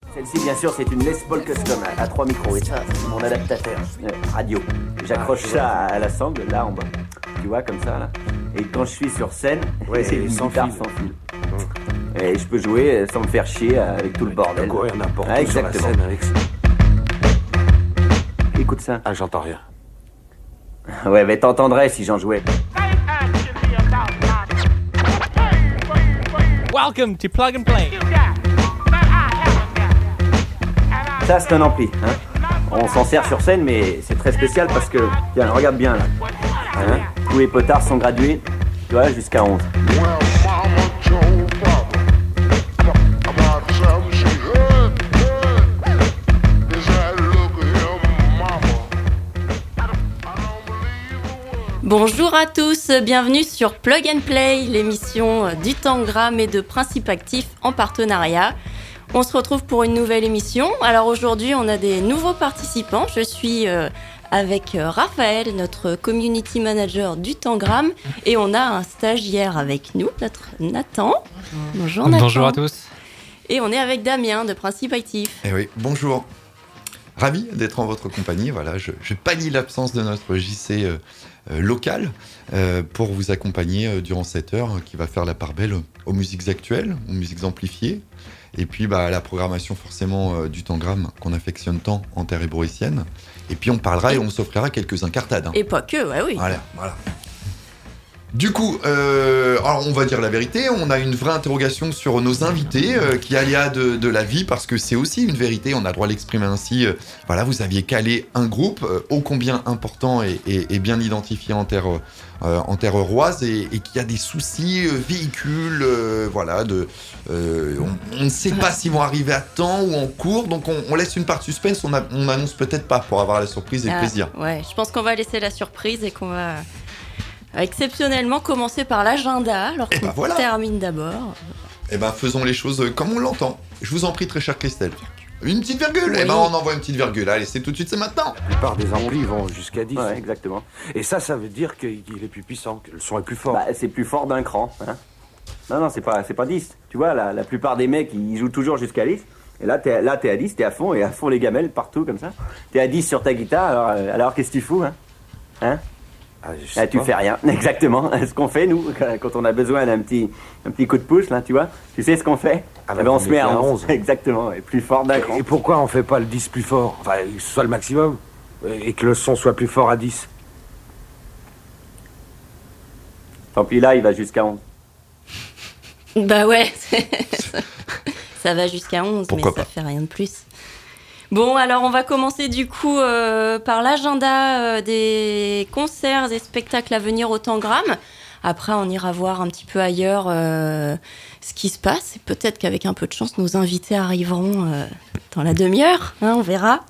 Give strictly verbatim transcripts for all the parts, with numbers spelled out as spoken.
Celle-ci, bien sûr, c'est une Les Paul Custom à, à trois micros. Et ça, c'est mon adaptateur euh, radio. J'accroche ah, ça à, à la sangle, là, en bas. Tu vois, comme ça, là. Et quand je suis sur scène, ouais, c'est une guitare sans fil. Mmh. Et je peux jouer sans me faire chier avec tout le bordel. Courir n'importe où sur la scène avec ça. Écoute ça. Ah, j'entends rien. Ouais, mais t'entendrais si j'en jouais. Welcome to Plug and Play. Ça, c'est un ampli. Hein. On s'en sert sur scène, mais c'est très spécial parce que... Tiens, regarde bien, là. Hein. Tous les potards sont gradués, tu vois, jusqu'à onze. Bonjour à tous, bienvenue sur Plug and Play, l'émission du Tangram et de Principe Actif en partenariat. On se retrouve pour une nouvelle émission. Alors aujourd'hui, on a des nouveaux participants. Je suis euh, avec Raphaël, notre community manager du Tangram, et on a un stagiaire avec nous, notre Nathan. Bonjour Nathan. Bonjour à tous. Et on est avec Damien de Principe Actif. Eh oui, bonjour. Ravi d'être en votre compagnie. Voilà, je, je pallie l'absence de notre J C euh, euh, local euh, pour vous accompagner euh, durant cette heure euh, qui va faire la part belle aux musiques actuelles, aux musiques amplifiées, et puis bah, à la programmation forcément euh, du Tangram qu'on affectionne tant en terre ébourissienne. Et puis on parlera et on s'offrira quelques incartades. Hein. Et pas que, ouais, oui. Voilà, voilà. Du coup, euh, alors on va dire la vérité, on a une vraie interrogation sur nos invités, euh, qui aléa de, de la vie, parce que c'est aussi une vérité, on a le droit de l'exprimer ainsi. Euh, voilà, vous aviez calé un groupe euh, ô combien important et, et, et bien identifié en terre, euh, en terre roise, et, et qui a des soucis euh, véhicules, euh, voilà, de, euh, on, on ne sait pas s'ils vont arriver à temps ou en cours, donc on, on laisse une part de suspense, on, a, on annonce peut-être pas pour avoir la surprise et ah, le plaisir. Ouais, je pense qu'on va laisser la surprise et qu'on va... exceptionnellement commencer par l'agenda, alors qu'on ben voilà. termine d'abord. Eh ben faisons les choses comme on l'entend. Je vous en prie, très chère Christelle. Une petite virgule. Oui. Eh ben on envoie une petite virgule. Allez, c'est tout de suite, c'est maintenant. La plupart des amplis vont jusqu'à dix. Ouais, exactement. Et ça, ça veut dire qu'il est plus puissant, que le son est plus fort. Bah, c'est plus fort d'un cran. Hein. Non, non, c'est pas, c'est pas dix. Tu vois, la, la plupart des mecs, ils jouent toujours jusqu'à dix. Et là, t'es, là, t'es à dix, t'es à fond, et à fond les gamelles, partout, comme ça. T'es à dix sur ta guitare, alors, euh, alors qu'est-ce que tu fous, hein, hein Ah, ah, tu pas. Fais rien, exactement. Ce qu'on fait, nous, quand on a besoin d'un petit, un petit coup de pouce, là, tu vois, tu sais ce qu'on fait ah, bah, eh ben, on se met à onze. Exactement, et plus fort d'un cran. Et pourquoi on fait pas le dix plus fort? Enfin, que ce soit le maximum, et que le son soit plus fort à dix. Tant pis, là, il va jusqu'à onze. Bah ouais, ça, ça va jusqu'à onze, pourquoi mais pas. Ça fait rien de plus. Bon, alors on va commencer du coup euh, par l'agenda euh, des concerts et spectacles à venir au Tangram. Après, on ira voir un petit peu ailleurs euh, ce qui se passe. Et peut-être qu'avec un peu de chance, nos invités arriveront euh, dans la demi-heure. Hein, on verra.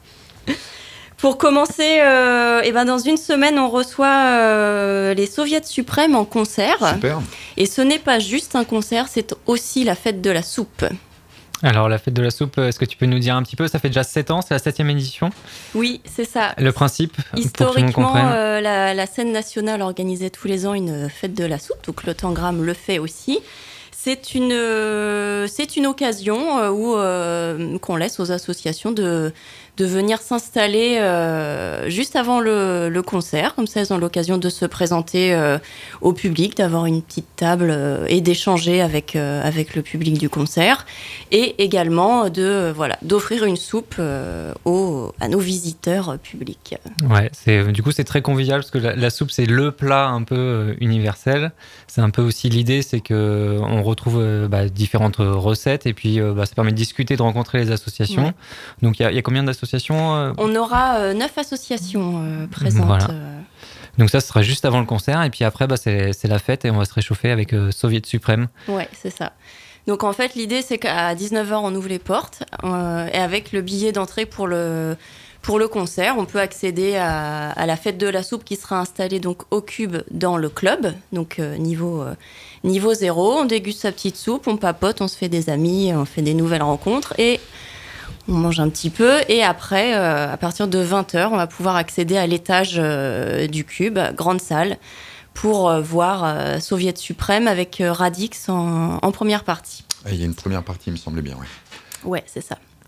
Pour commencer, euh, eh ben dans une semaine, on reçoit euh, les Soviets suprêmes en concert. Super. Et ce n'est pas juste un concert, c'est aussi la fête de la soupe. Alors, la fête de la soupe, est-ce que tu peux nous dire un petit peu? Ça fait déjà sept ans, c'est la septième édition. Oui, c'est ça. Le principe, historiquement, euh, la, la scène nationale organisait tous les ans une fête de la soupe, donc le Tangram le fait aussi. C'est une, euh, c'est une occasion euh, où, euh, qu'on laisse aux associations de, de venir s'installer euh, juste avant le, le concert. Comme ça, elles ont l'occasion de se présenter euh, au public, d'avoir une petite table euh, et d'échanger avec, euh, avec le public du concert. Et également de, euh, voilà, d'offrir une soupe euh, aux, à nos visiteurs euh, publics. Ouais, c'est, du coup, c'est très convivial parce que la, la soupe, c'est le plat un peu euh, universel. C'est un peu aussi l'idée, c'est qu'on retrouve euh, bah, différentes recettes et puis euh, bah, ça permet de discuter, de rencontrer les associations. Ouais. Donc, il y, y a combien d'associations euh... On aura euh, neuf associations euh, présentes. Voilà. Euh... Donc ça, ce sera juste avant le concert et puis après, bah, c'est, c'est la fête et on va se réchauffer avec euh, Soviet suprême. Ouais, c'est ça. Donc en fait, l'idée, c'est qu'à dix-neuf heures, on ouvre les portes euh, et avec le billet d'entrée pour le... Pour le concert, on peut accéder à, à la fête de la soupe qui sera installée donc au Cube dans le club, donc euh, niveau, euh, niveau zéro. On déguste sa petite soupe, on papote, on se fait des amis, on fait des nouvelles rencontres et on mange un petit peu. Et après, euh, à partir de vingt heures, on va pouvoir accéder à l'étage euh, du Cube, grande salle, pour euh, voir euh, Soviet suprême avec euh, Radix en, en première partie. Il y a une première partie, il me semblait bien, oui. Ouais, c'est ça.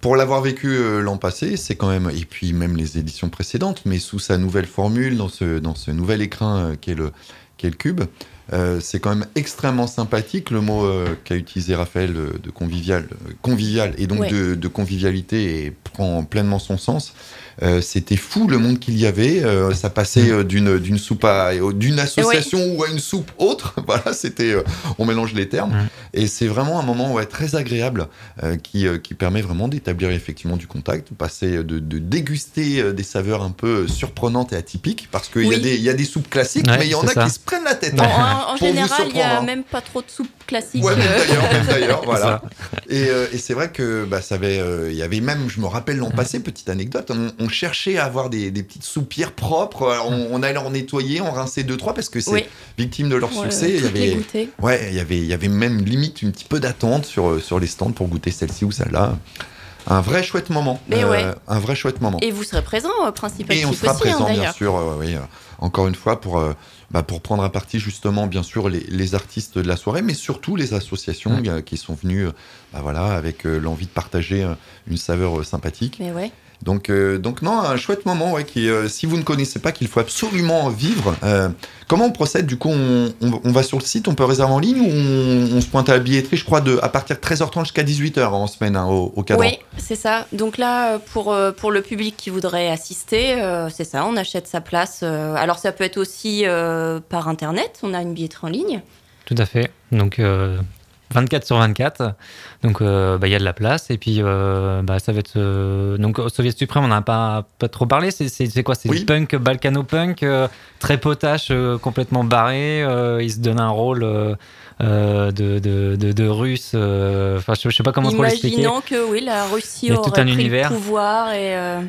pour l'avoir vécu euh, l'an passé, c'est quand même, et puis même les éditions précédentes, mais sous sa nouvelle formule, dans ce, dans ce nouvel écrin euh, qu'est, le, qu'est le cube, euh, c'est quand même extrêmement sympathique. Le mot euh, qu'a utilisé Raphaël euh, de convivial, euh, convivial et donc ouais. de, de convivialité et prend pleinement son sens. Euh, c'était fou le monde qu'il y avait. Euh, ça passait euh, d'une, d'une soupe à d'une association oui. ou à une soupe autre. Voilà, c'était euh, on mélange les termes. Mmh. Et c'est vraiment un moment ouais, très agréable euh, qui euh, qui permet vraiment d'établir effectivement du contact, de passer de, de déguster euh, des saveurs un peu surprenantes et atypiques parce qu'il oui. y a des il y a des soupes classiques, ouais, mais il y en a ça. qui se prennent la tête. En, en, en général, il y a même pas trop de soupes classiques. Ouais, même d'ailleurs, même d'ailleurs, voilà. Et, euh, et c'est vrai que bah ça avait il euh, y avait même, je me rappelle l'an passé, petite anecdote, on, on cherchait à avoir des, des petites soupières propres. Alors on, on allait en nettoyer, on rinçait deux trois parce que c'est oui. victime de leur succès. Ouais, il y avait, ouais, il y avait, il y avait même limite un petit peu d'attente sur sur les stands pour goûter celle-ci ou celle-là. Un vrai chouette moment. Mais euh, ouais. Un vrai chouette moment. Et vous serez présent, euh, principalement. Et on sera aussi, présent, hein, bien sûr. Euh, oui, euh, encore une fois pour. Euh, Bah pour prendre à partie justement bien sûr les, les artistes de la soirée, mais surtout les associations mmh. euh, qui sont venues euh, bah voilà, avec euh, l'envie de partager euh, une saveur euh, sympathique. Mais ouais. Donc, euh, donc non, un chouette moment, ouais, qui, euh, si vous ne connaissez pas, qu'il faut absolument vivre. Euh, comment on procède? Du coup, on, on, on va sur le site, on peut réserver en ligne ou on, on se pointe à la billetterie, je crois, de, à partir de treize heures trente jusqu'à dix-huit heures en semaine hein, au, au cadran. Oui, c'est ça. Donc là, pour, pour le public qui voudrait assister, euh, c'est ça, on achète sa place. Euh, alors ça peut être aussi euh, par Internet, on a une billetterie en ligne. Tout à fait. Donc... Euh... vingt-quatre sur vingt-quatre, donc il euh, bah, y a de la place et puis euh, bah, ça va être euh, donc au Soviet Suprême on n'en a pas, pas trop parlé, c'est, c'est, c'est quoi, c'est oui. punk, balkano-punk, euh, très potache, euh, complètement barré, euh, il se donne un rôle euh, euh, de, de, de, de russe, enfin euh, je, je sais pas comment trop l'expliquer. Imaginons que oui, la Russie aurait pris univers. le pouvoir et... Euh...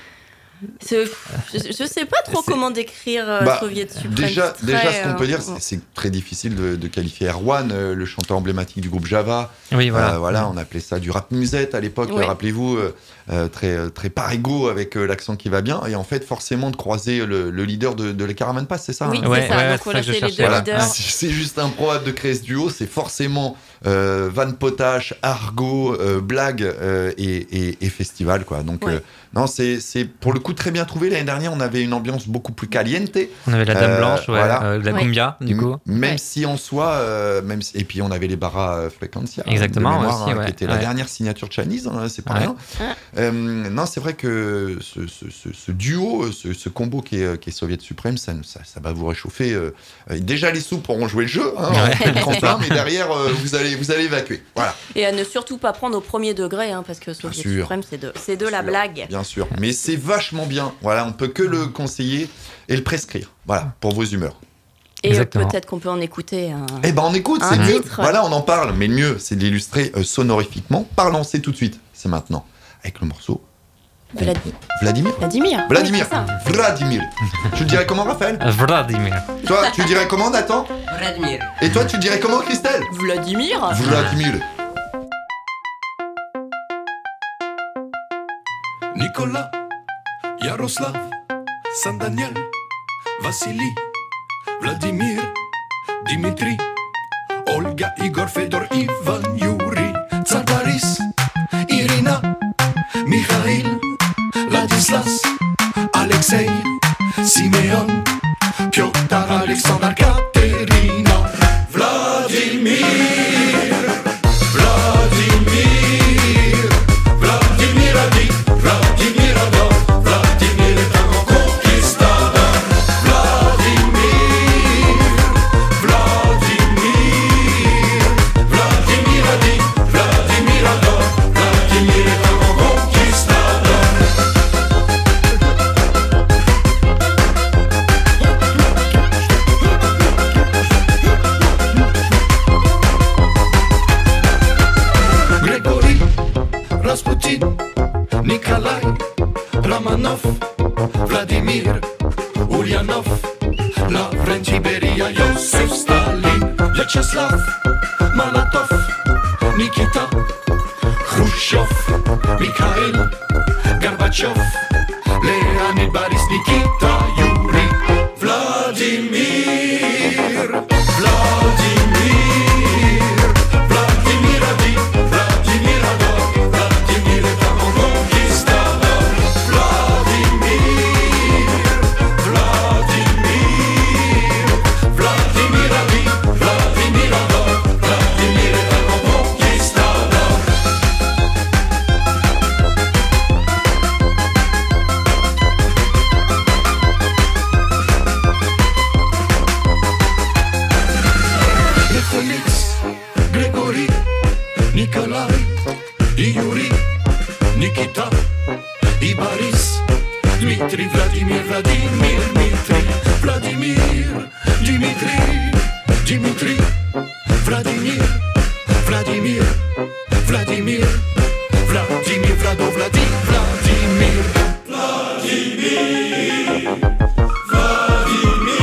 C'est, je ne sais pas trop c'est, comment décrire euh, bah, Soviet Suprême. Déjà, très, déjà, ce qu'on euh, peut dire, c'est, c'est très difficile de, de qualifier Erwan, euh, le chanteur emblématique du groupe Java. Oui, voilà. Euh, voilà, on appelait ça du rap musette à l'époque, oui. rappelez-vous, euh, euh, très, très parigo avec euh, l'accent qui va bien. Et en fait, forcément, de croiser le, le leader de, de les Caravan Pass, c'est ça Oui, hein c'est ouais, ça. Ouais, donc c'est voilà, ça c'est les deux voilà. leaders. C'est, c'est juste improbable de créer ce duo. C'est forcément euh, Van Potache, argot, euh, blague euh, et, et, et festival, quoi. Donc, ouais. euh, non, c'est, c'est pour le coup très bien trouvé. L'année dernière, on avait une ambiance beaucoup plus caliente. On avait la Dame euh, Blanche, ouais, voilà. euh, la ouais. Cumbia, du coup. M- même ouais. si en soi, euh, même si, et puis on avait les Barra euh, Frequencia, exactement, de mémoire, aussi, hein, ouais. qui était ouais. la dernière signature de Chinese, hein, c'est pas ouais. rien. Ouais. Euh, non, c'est vrai que ce, ce, ce, ce duo, ce, ce combo qui est, qui est Soviet Suprême, ça, ça, ça va vous réchauffer. Euh, déjà, les soupes auront joué le jeu, hein, ouais. en trente-un, mais derrière, euh, vous allez, vous allez évacuer. Voilà. Et à ne surtout pas prendre au premier degré, hein, parce que Soviet Suprême, c'est de, c'est de la sûr, blague. Bien sûr, mais c'est vachement bien. Voilà, on peut que le conseiller et le prescrire. Voilà, pour vos humeurs. Et exactement. Peut-être qu'on peut en écouter un. Eh ben on écoute, un c'est mieux. titre. Voilà, on en parle, mais le mieux, c'est de l'illustrer euh, sonorifiquement. Parlons, c'est tout de suite. C'est maintenant avec le morceau. Vlad... Vladimir. Vladimir. Vladimir. Oui, Vladimir. Tu le dirais comment, Raphaël? Vladimir. Toi, tu le dirais comment, Nathan? Vladimir. Et toi, tu le dirais comment, Christelle? Vladimir. Vladimir. Nicolas, Yaroslav, Saint Daniel, Vassili, Vladimir, Dimitri, Olga, Igor, Fedor, Ivan, Yuri, Tsar Boris, Irina, Mikhail, Ladislas, Alexei, Simeon, Piotr, Alexandre, Katerina, Vladimir, Vladimir, Vladimir a dit, Vladimir adore, Vladimir est un grand conquistador, Vladimir, Vladimir, Vladimir a dit, Vladimir adore, Vladimir est un grand conquistador. Григорий, Распутин, Николай, Romanov, Vladimir, Ulyanov, Lavrenti Beria, Yosef Stalin, Vyacheslav, Malatov, Nikita, Khrushchev, Mikhail, Gorbachev, Leonid, Boris, Nikita, Yuri, Vladimir, Vladimir, Vladimir a dit, Vladimir adore, Vladimir est un grand Nikita и Борис, Дмитрий, Владимир, Владимир, Дмитрий, Владимир, Дмитрий, Дмитрий, Владимир, Владимир, Владимир, Владимир, Владо, Влади, Владимир, Владимир, Владимир.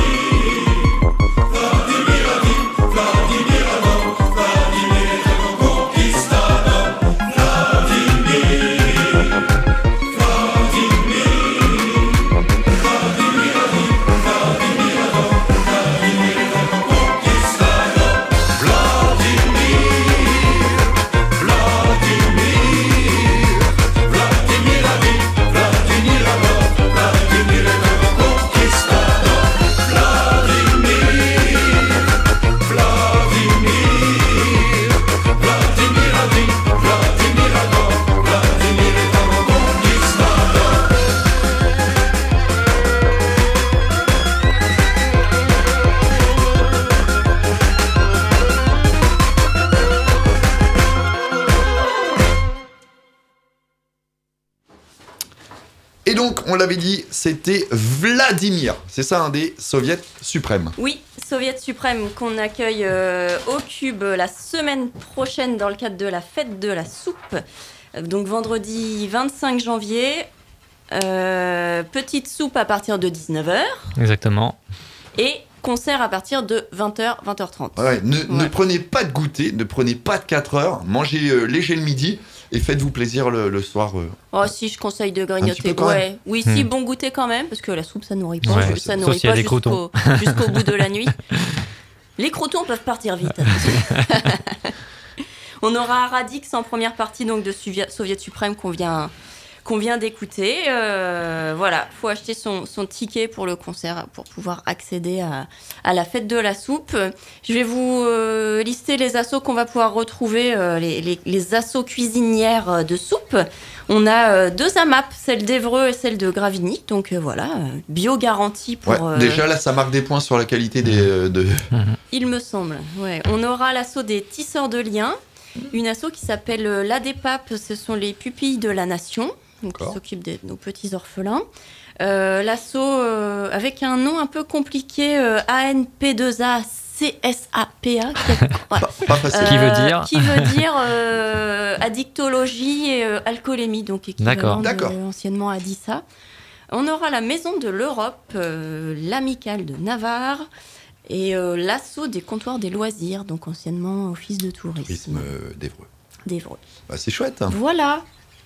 Et donc, on l'avait dit, c'était Vladimir. C'est ça, un des soviets suprêmes. Oui, soviet suprême qu'on accueille euh, au Cube la semaine prochaine dans le cadre de la fête de la soupe. Donc vendredi vingt-cinq janvier, euh, petite soupe à partir de dix-neuf heures. Exactement. Et concert à partir de vingt heures, vingt heures trente. Ouais, ne, Ouais. ne prenez pas de goûter, ne prenez pas de quatre heures, mangez euh, léger le midi et faites-vous plaisir le, le soir. euh. Oh si, je conseille de Un petit grignoter. peu quand Ouais. Oui, si, Hmm. bon goûter quand même, parce que la soupe, ça nourrit pas, Ouais, ça sauf nourrit s'il y a pas des jusqu'au, croûtons. jusqu'au bout de la nuit. Les croûtons peuvent partir vite. attention. On aura Radix en première partie donc de Soviet, Soviet Suprême qu'on vient, qu'on vient d'écouter. Euh, voilà, faut acheter son, son ticket pour le concert pour pouvoir accéder à, à la fête de la soupe. Je vais vous euh, lister les assos qu'on va pouvoir retrouver, euh, les, les, les assos cuisinières de soupe. On a euh, deux A M A P, celle d'Évreux et celle de Gravigny. Donc euh, voilà, euh, bio garantie pour... Ouais, euh, déjà, là, ça marque des points sur la qualité des, euh, de... il me semble. Ouais. On aura l'assaut des tisseurs de liens, une asso qui s'appelle euh, l'A D P A P, ce sont les pupilles de la nation, donc qui D'accord. s'occupent de nos petits orphelins. Euh, l'assaut euh, avec un nom un peu compliqué, euh, A N P deux A C S A P A, qui, est- ouais. Pas, pas facile. Qui veut dire qui veut dire euh, addictologie et euh, alcoolémie, donc équivalent de, D'accord. anciennement Addissa. On aura la Maison de l'Europe, euh, l'Amicale de Navarre et euh, l'assaut des comptoirs des loisirs, donc anciennement Office de tourisme Tourisme euh, d'Évreux. d'Évreux. Bah, c'est chouette. Voilà.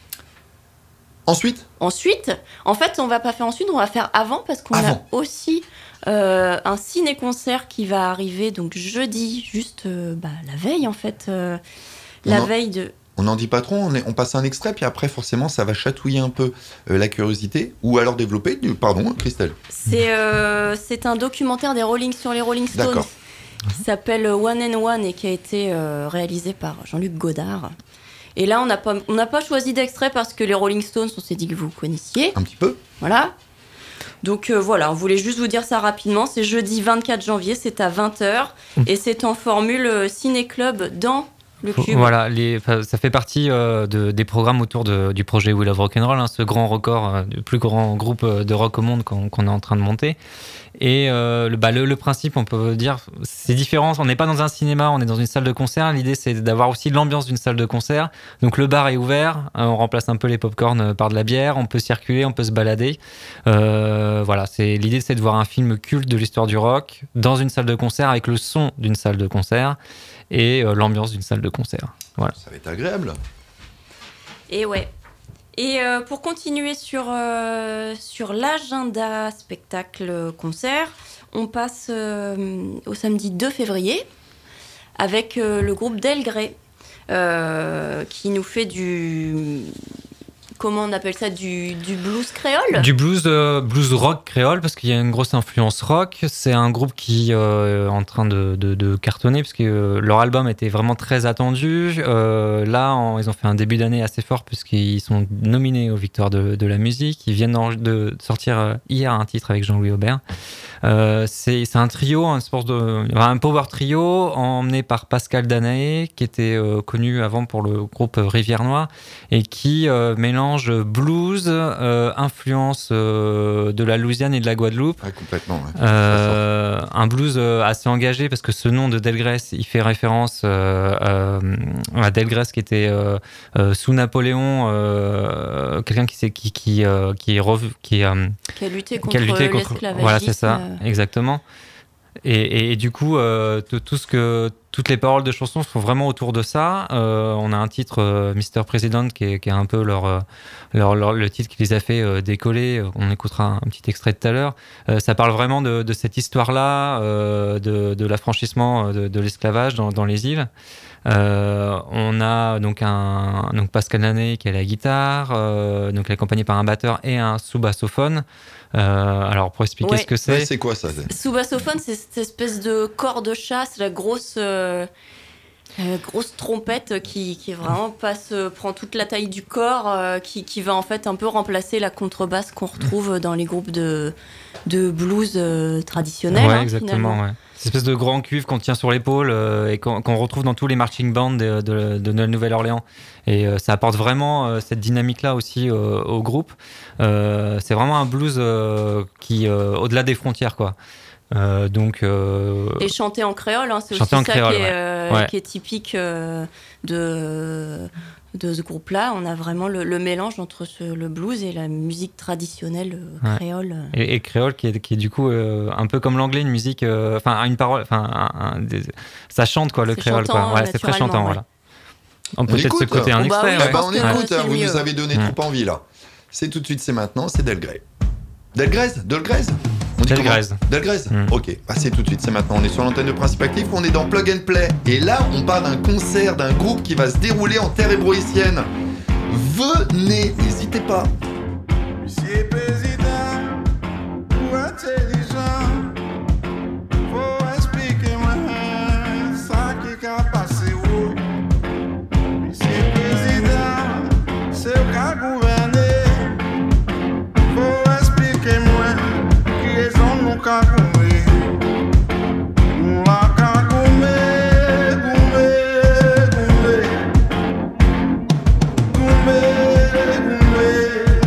Ensuite, Ensuite, en fait, on va pas faire ensuite, on va faire avant parce qu'on a Avant. aussi euh, un ciné-concert qui va arriver donc jeudi, juste euh, bah, la veille en fait, euh, la Non. veille de. on n'en dit pas trop, on, est- on passe un extrait, puis après, forcément, ça va chatouiller un peu euh, la curiosité, ou alors développer du... Pardon, Christelle. C'est euh, c'est un documentaire des Rolling sur les Rolling Stones D'accord. qui s'appelle One and One et qui a été euh, réalisé par Jean-Luc Godard. Et là, on n'a pas, on n'a pas choisi d'extrait parce que les Rolling Stones, on s'est dit que vous connaissiez. Un petit peu. Voilà. Donc euh, voilà, on voulait juste vous dire ça rapidement. C'est jeudi vingt-quatre janvier, c'est à vingt heures. Et c'est en formule euh, ciné-club dans le Cube. Voilà, les, enfin, ça fait partie euh, de, des programmes autour de, du projet We Love Rock'n'Roll, hein, ce grand record, euh, du plus grand groupe euh, de rock au monde qu'on, qu'on est en train de monter. Et euh, le, bah, le, le principe, on peut dire, c'est différent. On n'est pas dans un cinéma, on est dans une salle de concert. L'idée, c'est d'avoir aussi l'ambiance d'une salle de concert. Donc le bar est ouvert, euh, on remplace un peu les pop-corn par de la bière, on peut circuler, on peut se balader. Euh, voilà, c'est, l'idée, c'est de voir un film culte de l'histoire du rock dans une salle de concert avec le son d'une salle de concert et euh, l'ambiance d'une salle de concert. Voilà. Ça va être agréable. Et ouais. Et euh, pour continuer sur, euh, sur l'agenda spectacle-concert, on passe euh, au samedi deux février avec euh, le groupe Delgrès euh, qui nous fait du comment on appelle ça, du, du blues créole? Du blues, euh, blues rock créole, parce qu'il y a une grosse influence rock. C'est un groupe qui euh, est en train de, de, de cartonner, parce que euh, leur album était vraiment très attendu. Euh, là, en, ils ont fait un début d'année assez fort, puisqu'ils sont nominés aux Victoires de, de la musique. Ils viennent en, de sortir euh, hier un titre avec Jean-Louis Aubert. Euh, c'est, c'est un trio, un, sport de, un power trio emmené par Pascal Danaé, qui était euh, connu avant pour le groupe Rivière Noire, et qui euh, mélange blues, euh, influence euh, de la Louisiane et de la Guadeloupe. Ouais, complètement. Ouais. Euh, un blues euh, assez engagé, parce que ce nom de Delgrès, il fait référence euh, euh, à Delgrès, qui était euh, euh, sous Napoléon, euh, quelqu'un qui, s'est, qui, qui, euh, qui est revu, qui, euh, Qui a lutté contre, qui a lutté contre l'esclavagisme. Voilà, c'est ça, euh. exactement. Et, et, et du coup, euh, tout, tout ce que, toutes les paroles de chansons sont vraiment autour de ça. Euh, on a un titre, euh, mister President, qui est, qui est un peu leur, leur, leur, le titre qui les a fait euh, décoller. On écoutera un, un petit extrait tout à l'heure. Euh, ça parle vraiment de, de cette histoire-là, euh, de, de l'affranchissement de, de l'esclavage dans, dans les îles. Euh, on a donc un donc Pascal Danaé qui est à la guitare, euh, donc accompagné par un batteur et un sous-bassophone. Euh, alors pour expliquer Ouais. ce que c'est, Ouais, c'est quoi ça? Sous-bassophone, c'est cette espèce de corps de chat, c'est la grosse, euh, euh, grosse trompette qui, qui vraiment passe, euh, prend toute la taille du corps, euh, qui, qui va en fait un peu remplacer la contrebasse qu'on retrouve dans les groupes de, de blues euh, traditionnels. ouais, hein, exactement, finalement. ouais. Cette espèce de grand cuivre qu'on tient sur l'épaule euh, et qu'on, qu'on retrouve dans tous les marching bands de, de, de la Nouvelle-Orléans. Et euh, ça apporte vraiment euh, cette dynamique-là aussi euh, au groupe. Euh, c'est vraiment un blues euh, qui, euh, au-delà des frontières, quoi. Euh, donc, euh, Et chanter en créole, hein, c'est Chanter aussi en ça créole, qui, est, ouais. euh, Ouais. qui est typique euh, de, de ce groupe-là. On a vraiment le, le mélange entre ce- le blues et la musique traditionnelle euh, Ouais. créole. et, et créole qui est, qui est du coup euh, un peu comme l'anglais, une musique, euh, enfin une parole, enfin un- un- des- ça chante quoi, le C'est créole, chantant, quoi. Ouais, c'est très naturellement, chantant, ouais. voilà. On peut On peut-être écoute, s'écouter un Oh, bah extrait. oui, Eh ouais. ben, pense on que écoute, c'est hein, vous mieux. nous avez donné Mm. trop envie là. C'est tout de suite, c'est maintenant, c'est Delgrès. Delgrès Delgrès On dit Delgrès. comment Delgrès Mm. Ok, bah c'est tout de suite, c'est maintenant. On est sur l'antenne de Principe Actif, on est dans Plug and Play. Et là, on parle d'un concert d'un groupe qui va se dérouler en terre hébroïcienne. Venez, n'hésitez pas. Monsieur Président, ou intelligent, faut expliquer moi ça qui a passé où. Monsieur Président, c'est au cas gouverner, faut expliquer moi qui raison nous qu'a goumé. Nous la qu'a goumé, goumé, goumé, goumé, goumé.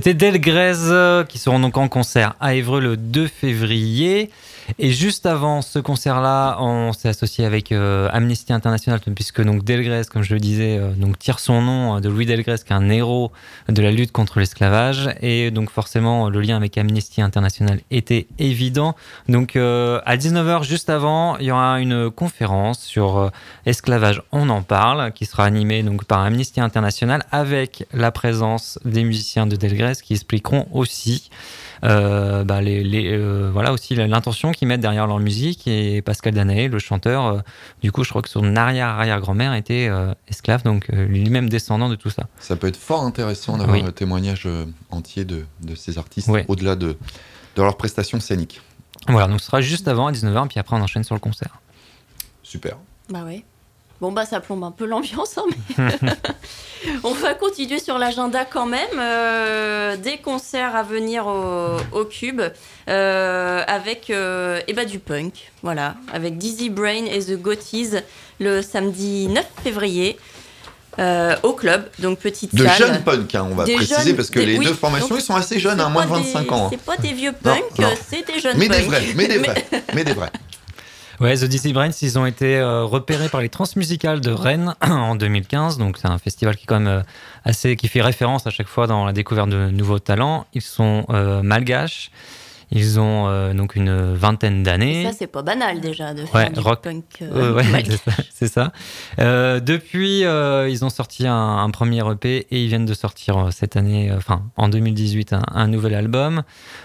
C'était Delgrès euh, qui seront donc en concert à Évreux le deux février. Et juste avant ce concert-là, on s'est associé avec euh, Amnesty International, puisque donc Delgrès, comme je le disais, euh, donc tire son nom de Louis Delgrès, qui est un héros de la lutte contre l'esclavage. Et donc forcément, le lien avec Amnesty International était évident. Donc euh, à dix-neuf heures, juste avant, il y aura une conférence sur euh, esclavage, on en parle, qui sera animée donc par Amnesty International, avec la présence des musiciens de Delgrès qui expliqueront aussi Euh, bah les, les, euh, voilà aussi l'intention qu'ils mettent derrière leur musique. Et Pascal Danaé, le chanteur, euh, du coup je crois que son arrière-arrière-grand-mère était euh, esclave, donc euh, lui-même descendant de tout ça. Ça peut être fort intéressant d'avoir Oui. un témoignage euh, entier de, de ces artistes, Ouais. au-delà de, de leurs prestations scéniques. Voilà, donc ce sera juste avant à dix-neuf heures, puis après on enchaîne sur le concert. Super. Bah ouais. Bon bah ça plombe un peu l'ambiance, hein, mais on va continuer sur l'agenda quand même. Euh, des concerts à venir au, au Cube euh, avec euh, eh ben, du punk, voilà, avec Dizzy Brain et The Gothies le samedi neuf février euh, au club, donc petite De salle. jeunes punk, hein, on va Des préciser, jeunes- parce que des- les oui, deux formations, donc ils sont assez jeunes, c'est hein, moins de pas vingt-cinq des- ans. C'est pas des vieux Non, punks, non. c'est des jeunes Mais des punks. vrais, mais des vrais, mais des vrais. Ouais, The Dizzy Brains, ils ont été euh, repérés par les Transmusicales de Rennes en deux mille quinze. Donc c'est un festival qui est quand même euh, assez, qui fait référence à chaque fois dans la découverte de nouveaux talents. Ils sont euh, malgaches. Ils ont euh, donc une vingtaine d'années. Ça c'est pas banal déjà de faire Ouais, du rock. punk. euh, Euh, ouais, malgache. c'est ça. c'est ça. Euh, depuis, euh, ils ont sorti un, un premier E P et ils viennent de sortir euh, cette année, euh, enfin en deux mille dix-huit, un, un nouvel album.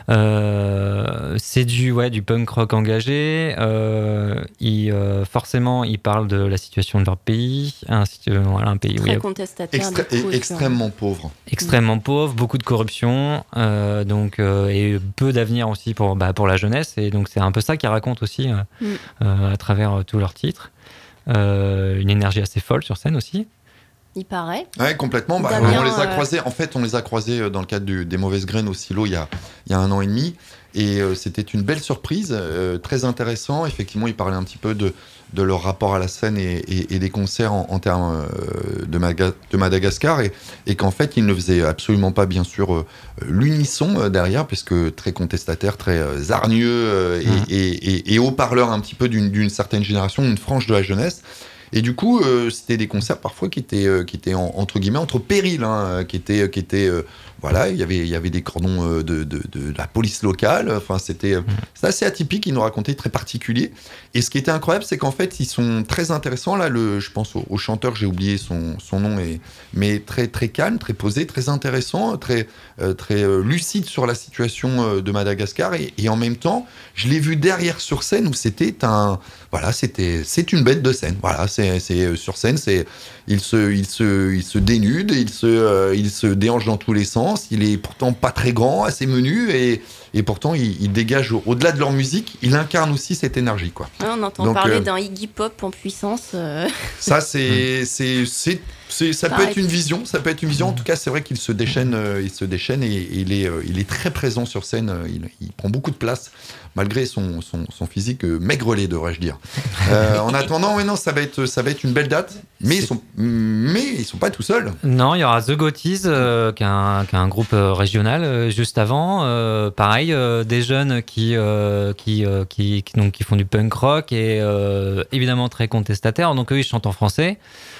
Euh, c'est du, ouais, du punk rock engagé. Euh, ils, euh, forcément, ils parlent de la situation de leur pays, un, situ- voilà, un pays où il y Très a contestataire. Extra- du coup, et sur- extrêmement pauvre. extrêmement pauvre, beaucoup de corruption, euh, donc euh, et peu d'avenir aussi pour bah, pour la jeunesse. Et donc c'est un peu ça qu'ils racontent aussi euh, Mm. euh, à travers euh, tous leurs titres. Euh, une énergie assez folle sur scène aussi. Il paraît. Ouais, complètement. Bah, Damien, on les a euh, croisés. En fait, on les a croisés euh, dans le cadre du- des Mauvaises Graines au Silo il y a, il y a un an et demi. Et euh, c'était une belle surprise, euh, très intéressant. Effectivement, ils parlaient un petit peu de, de leur rapport à la scène et, et- et des concerts en, en termes euh, de, Maga- de Madagascar. Et, et qu'en fait, ils ne faisaient absolument pas, bien sûr, euh, l'unisson euh, derrière, puisque très contestataire, très euh, hargneux euh, et, Mhm. et, et- et haut-parleur un petit peu d'une d'une certaine génération, d'une frange de la jeunesse. Et du coup, euh, c'était des concerts parfois qui étaient, euh, qui étaient en- entre guillemets entre périls, hein, qui étaient, qui étaient, euh, voilà, il y avait, il y avait des cordons euh, de, de, de la police locale. Enfin, c'était, euh, c'est assez atypique. Ils nous racontaient très particulier. Et ce qui était incroyable, c'est qu'en fait, ils sont très intéressants. Là, le, je pense au, au chanteur, j'ai oublié son, son nom, et, mais très, très calme, très posé, très intéressant, très, euh, très euh, lucide sur la situation euh, de Madagascar. Et, et en même temps, je l'ai vu derrière sur scène où c'était un, voilà, c'était, c'est une bête de scène. Voilà, c'est, c'est euh, sur scène, c'est, il se, il se, il se dénude, il se, euh, il se déhanche dans tous les sens. Il est pourtant pas très grand, assez menu, et, et pourtant il, il dégage au- au-delà de leur musique, il incarne aussi cette énergie, quoi. Ouais, on entend Donc, parler euh, d'un Iggy Pop en puissance. euh, Ça, c'est, c'est, c'est, c'est- ça peut Pareil. être une vision, ça peut être une vision. En tout cas, c'est vrai qu'il se déchaîne, euh, il se déchaîne et, et il est, euh, il est très présent sur scène. euh, Il, il prend beaucoup de place, malgré son, son, son physique euh, maigrelet, devrais-je dire. Euh, en attendant, ouais, non, ça va être, ça va être une belle date, mais ils C'est- sont, mais ils sont pas tout seuls. Non, il y aura The Gothies, euh, qui, est un, qui est un groupe euh, régional euh, juste avant. Euh, pareil, euh, des jeunes qui, euh, qui, euh, qui, qui, donc, qui font du punk rock et euh, évidemment très contestataires. Donc eux, ils chantent en français.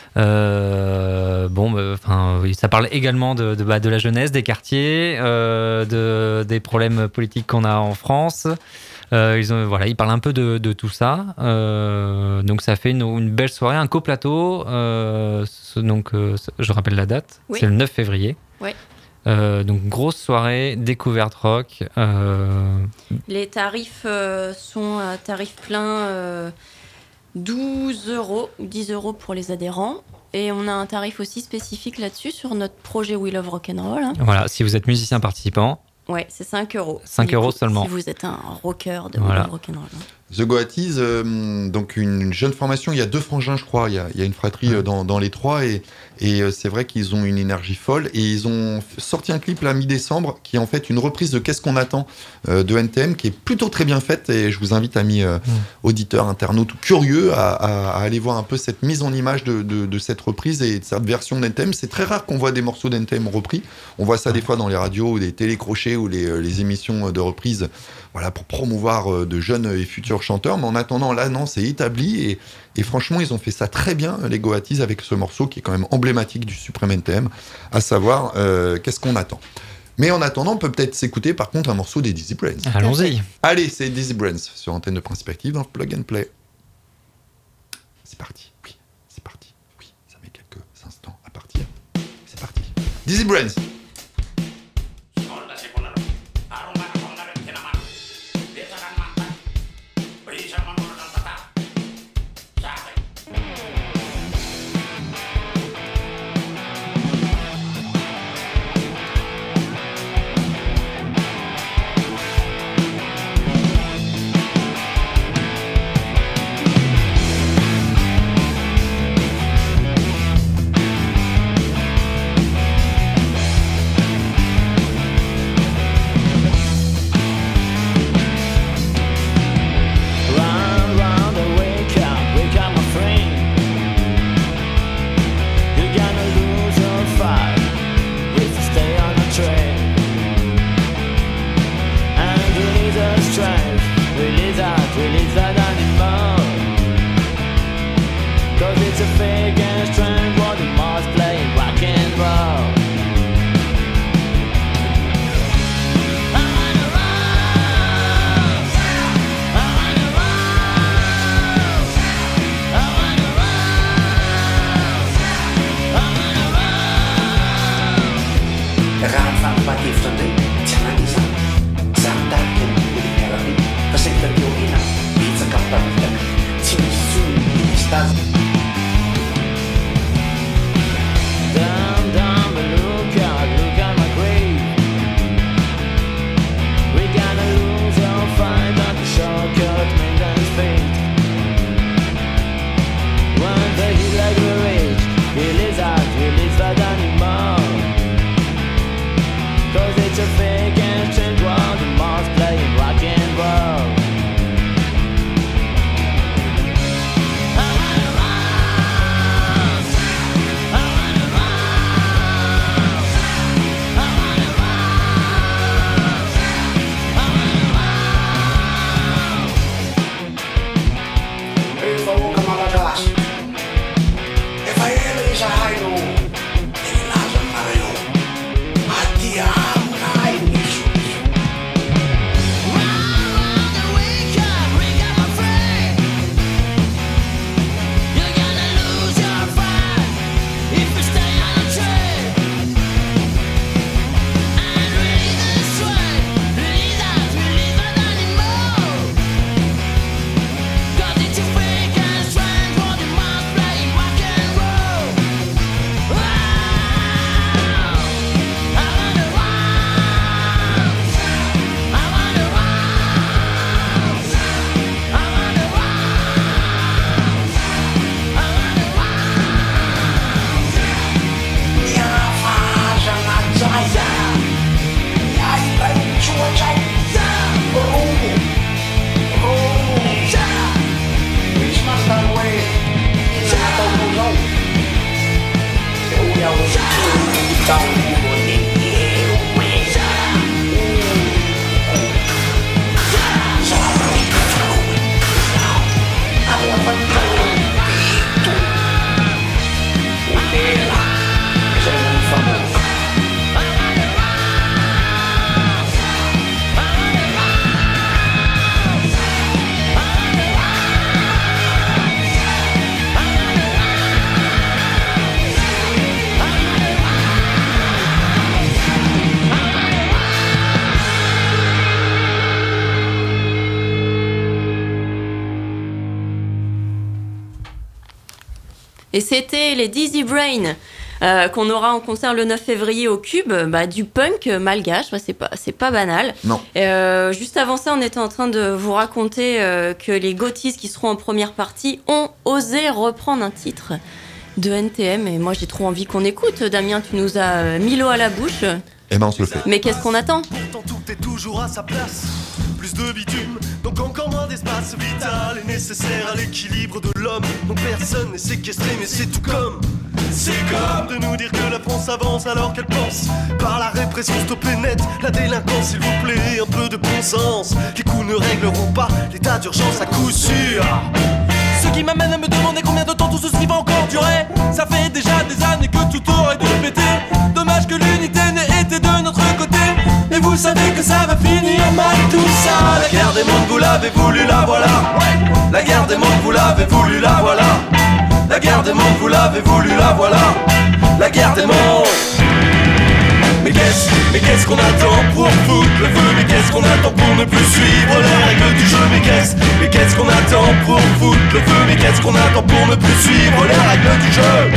Euh, bon, enfin, oui, ça parle également de, de, bah, de la jeunesse, des quartiers, euh, de, des problèmes politiques qu'on a en France. Euh, ils, ont, voilà, ils parlent un peu de, de tout ça. Euh, donc ça fait une, une belle soirée, un coplateau. Euh, ce- donc, euh, je rappelle la date, Oui. c'est le neuf février. Ouais. Euh, donc grosse soirée, découverte rock. Euh, Les tarifs euh, sont à tarif plein euh, douze euros ou dix euros pour les adhérents. Et on a un tarif aussi spécifique là-dessus sur notre projet We Love Rock'n'Roll. Hein. voilà, si vous êtes musicien participant, Ouais, c'est cinq euros. cinq Du euros coup, seulement. Si vous êtes un rocker de Voilà. We Love Rock'n'Roll. hein. The Goatees, euh, donc une jeune formation, il y a deux frangins, je crois, il y a, il y a une fratrie euh, dans, dans les trois, et, et euh, c'est vrai qu'ils ont une énergie folle, et ils ont f- sorti un clip là, mi-décembre, qui est en fait une reprise de Qu'est-ce qu'on attend euh, de N T M, qui est plutôt très bien faite, et je vous invite, amis euh, mmh. auditeurs, internautes, curieux, à, à, à aller voir un peu cette mise en image de, de, de cette reprise et de cette version d'N T M. C'est très rare qu'on voit des morceaux d'N T M repris, on voit ça des fois dans les radios, ou des télécrochets, ou les, les émissions de reprise, voilà, pour promouvoir de jeunes et futurs chanteurs, mais en attendant, là, non, c'est établi, et, et franchement, ils ont fait ça très bien, les Goatees, avec ce morceau qui est quand même emblématique du Supreme N T M, à savoir, euh, Qu'est-ce qu'on attend. Mais en attendant, on peut peut-être s'écouter, par contre, un morceau des Dizzy Brains. Allons-y. Allez, c'est Dizzy Brains, sur Antenne de Principe Active, dans le Plug and Play. C'est parti, oui, c'est parti, oui, ça met quelques instants à partir. C'est parti. Dizzy Brains. Et c'était les Dizzy Brain euh, qu'on aura en concert le neuf février au Cube, bah, du punk malgache, bah, c'est pas, c'est pas banal. Non. Euh, juste avant ça, on était en train de vous raconter euh, que les Gothies qui seront en première partie ont osé reprendre un titre de N T M, et moi j'ai trop envie qu'on écoute. Damien, tu nous as euh, mis l'eau à la bouche. Eh ben on se le fait. Mais qu'est-ce qu'on attend ? Pourtant tout est toujours à sa place. Plus de bitume, donc encore moins d'espace vital est nécessaire à l'équilibre de l'homme. Donc personne n'est séquestré, mais c'est tout comme. C'est comme de nous dire que la France avance alors qu'elle pense par la répression stopper net la délinquance, s'il vous plaît, un peu de bon sens. Les coups ne régleront pas l'état d'urgence à coup sûr. Ce qui m'amène à me demander combien de temps tout ceci va encore durer. Ça fait déjà des années que tout aurait dû péter. Dommage que l'unité n'ait été de notre côté. Et vous savez que ça va finir mal tout ça. La guerre des mondes, vous l'avez voulu, la voilà. La guerre des mondes, vous l'avez voulu, la voilà. La guerre des mondes, vous l'avez voulu, la voilà. La guerre des mondes. Mais qu'est-ce, mais qu'est-ce qu'on attend pour foutre le feu? Mais qu'est-ce qu'on attend pour ne plus suivre les règles du jeu? Mais qu'est-ce, mais qu'est-ce qu'on attend pour foutre le feu? Mais qu'est-ce qu'on attend pour ne plus suivre les règles du jeu?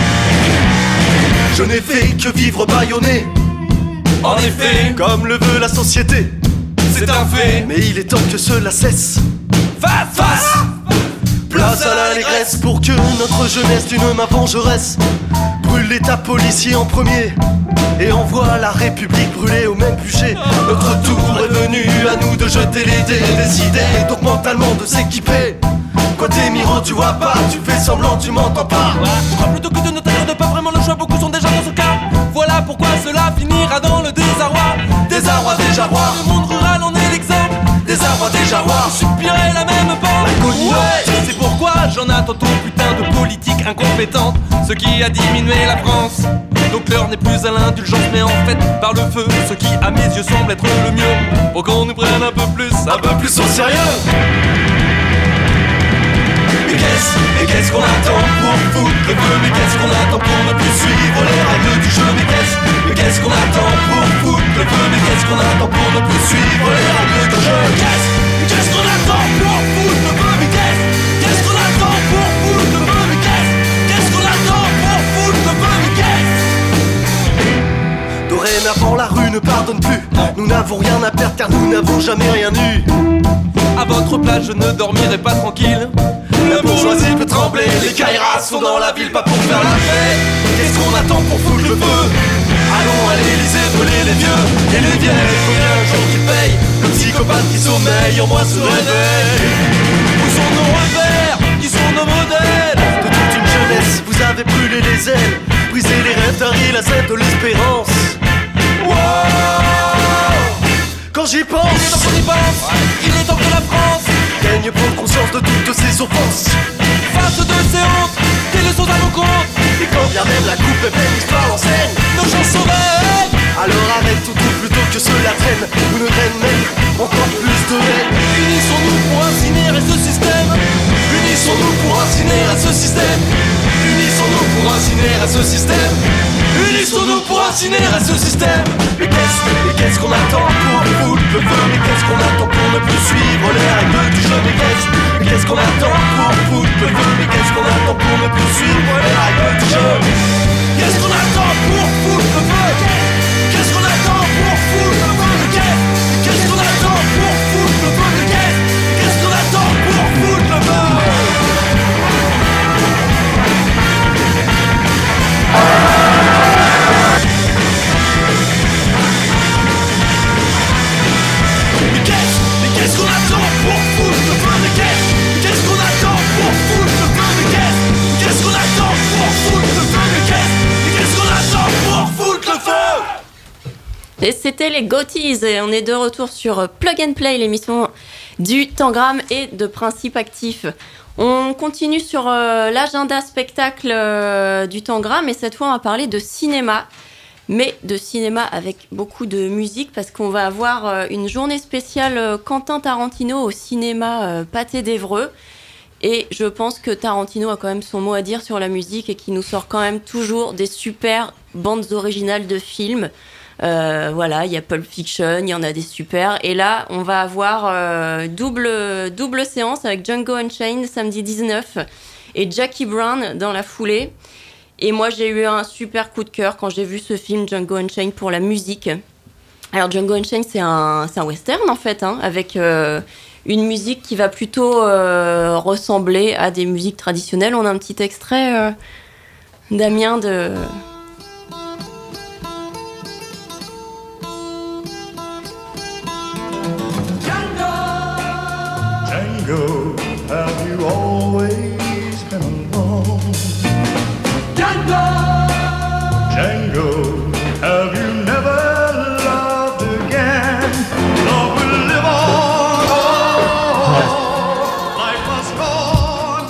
Je n'ai fait que vivre bâillonné. En effet, comme le veut la société, c'est un fait. Mais il est temps que cela cesse. Face, face. Place à l'allégresse pour que notre jeunesse d'une main vengeresse brûle l'état policier en premier et envoie la République brûler au même bûcher. Notre tour est venu à nous de jeter les dés, décider donc mentalement de s'équiper. Quoi t'es Miro, tu vois pas, tu fais semblant, tu m'entends pas. Je crois plutôt que de ne taire de pas vraiment le choix, beaucoup sont déjà dans ce cas. Voilà pourquoi cela finira dans le désarroi. Désarroi déjà roi, le monde rural en est l'exemple. Désarroi déjà roi, subirez la même pente. Ouais, c'est pourquoi j'en attends ton putain de politique incompétente, ce qui a diminué la France. Donc l'heure n'est plus à l'indulgence mais en fait par le feu, ce qui à mes yeux semble être le mieux, pour qu'on nous prenne un peu plus, un peu plus au sérieux. Mais qu'est-ce, mais qu'est-ce qu'on attend pour foutre le feu? Mais qu'est-ce qu'on attend pour ne plus suivre les règles du jeu? Mais qu'est-ce, mais qu'est-ce qu'on attend pour foutre le feu? Mais qu'est-ce qu'on attend pour ne plus suivre les règles du jeu? Qu'est-ce, mais qu'est-ce qu'on attend pour foutre le feu? Mais qu'est-ce, qu'est-ce qu'on attend pour foutre le feu? Mais qu'est-ce, qu'est-ce qu'on attend pour foutre le feu? Mais qu'est-ce? Dorénavant la rue ne pardonne plus. Nous n'avons rien à perdre car nous n'avons jamais rien eu. À votre place je ne dormirai pas tranquille. La bourgeoisie peut trembler, les Kairas sont dans la ville pas pour faire la fête. Qu'est-ce qu'on attend pour foutre le feu? Allons à l'Élysée brûler les vieux et les vieilles. Combien un jour qui paye le psychopathe qui sommeille en moi se réveille. Où sont nos repères? Qui sont nos modèles? De toute une jeunesse vous avez brûlé les ailes, brisé les rêves d'un riz, la scène de l'espérance. Wow! Quand j'y pense, il est temps qu'on y pense. Il est temps que la France gagne prendre conscience de toutes ses offenses. Face de ces hontes, des leçons à nos comptes. Et quand bien même la coupe est pleine, l'histoire l'enseigne. Nos chansons rêvent. Alors arrête tout, tout plutôt que cela traîne. Ou ne traîne même encore plus de haine. Unissons-nous pour incinérer ce système. Unissons-nous pour incinérer ce système. Unissons-nous pour incinérer ce système. Unissons-nous pour incinérer ce système. Mais qu'est-ce, mais qu'est-ce qu'on attend pour foutre le feu? Mais qu'est-ce qu'on attend pour ne plus suivre les règles du jeu? Mais qu'est-ce, mais qu'est-ce qu'on attend pour foutre le feu? Mais qu'est-ce qu'on attend pour ne plus suivre les règles du jeu? Qu'est-ce qu'on attend pour foutre le feu? Qu'est-ce qu'on attend pour foutre le feu? Mais qu'est-ce, qu'est-ce qu'on attend pour foutre le feu? Mais qu'est-ce, qu'est-ce qu'on attend pour foutre le feu? Mais qu'est-ce, mais qu'est-ce qu'on attend pour foutre le feu? Mais qu'est-ce, qu'est-ce qu'on attend pour foutre le feu? Mais qu'est-ce, qu'est-ce qu'on attend pour foutre le feu? Mais qu'est-ce, qu'est-ce qu'on attend pour foutre le feu? Et c'était les Gothies et on est de retour sur Plug and Play, l'émission du Tangram et de Principe Actif. On continue sur euh, l'agenda spectacle euh, du Tangram et cette fois on va parler de cinéma, mais de cinéma avec beaucoup de musique parce qu'on va avoir euh, une journée spéciale euh, Quentin Tarantino au cinéma euh, Pâté d'Évreux. Et je pense que Tarantino a quand même son mot à dire sur la musique et qu'il nous sort quand même toujours des super bandes originales de films. Euh, voilà, il y a Pulp Fiction, il y en a des super. Et là, on va avoir euh, double, double séance avec Django Unchained samedi dix-neuf et Jackie Brown dans la foulée. Et moi, j'ai eu un super coup de cœur quand j'ai vu ce film Django Unchained pour la musique. Alors, Django Unchained, c'est un, c'est un western, en fait, hein, avec euh, une musique qui va plutôt euh, ressembler à des musiques traditionnelles. On a un petit extrait, euh, Damien, de... Django, have you always been alone? Django, Django, have you never loved again? Love will live on, on. Life must go on,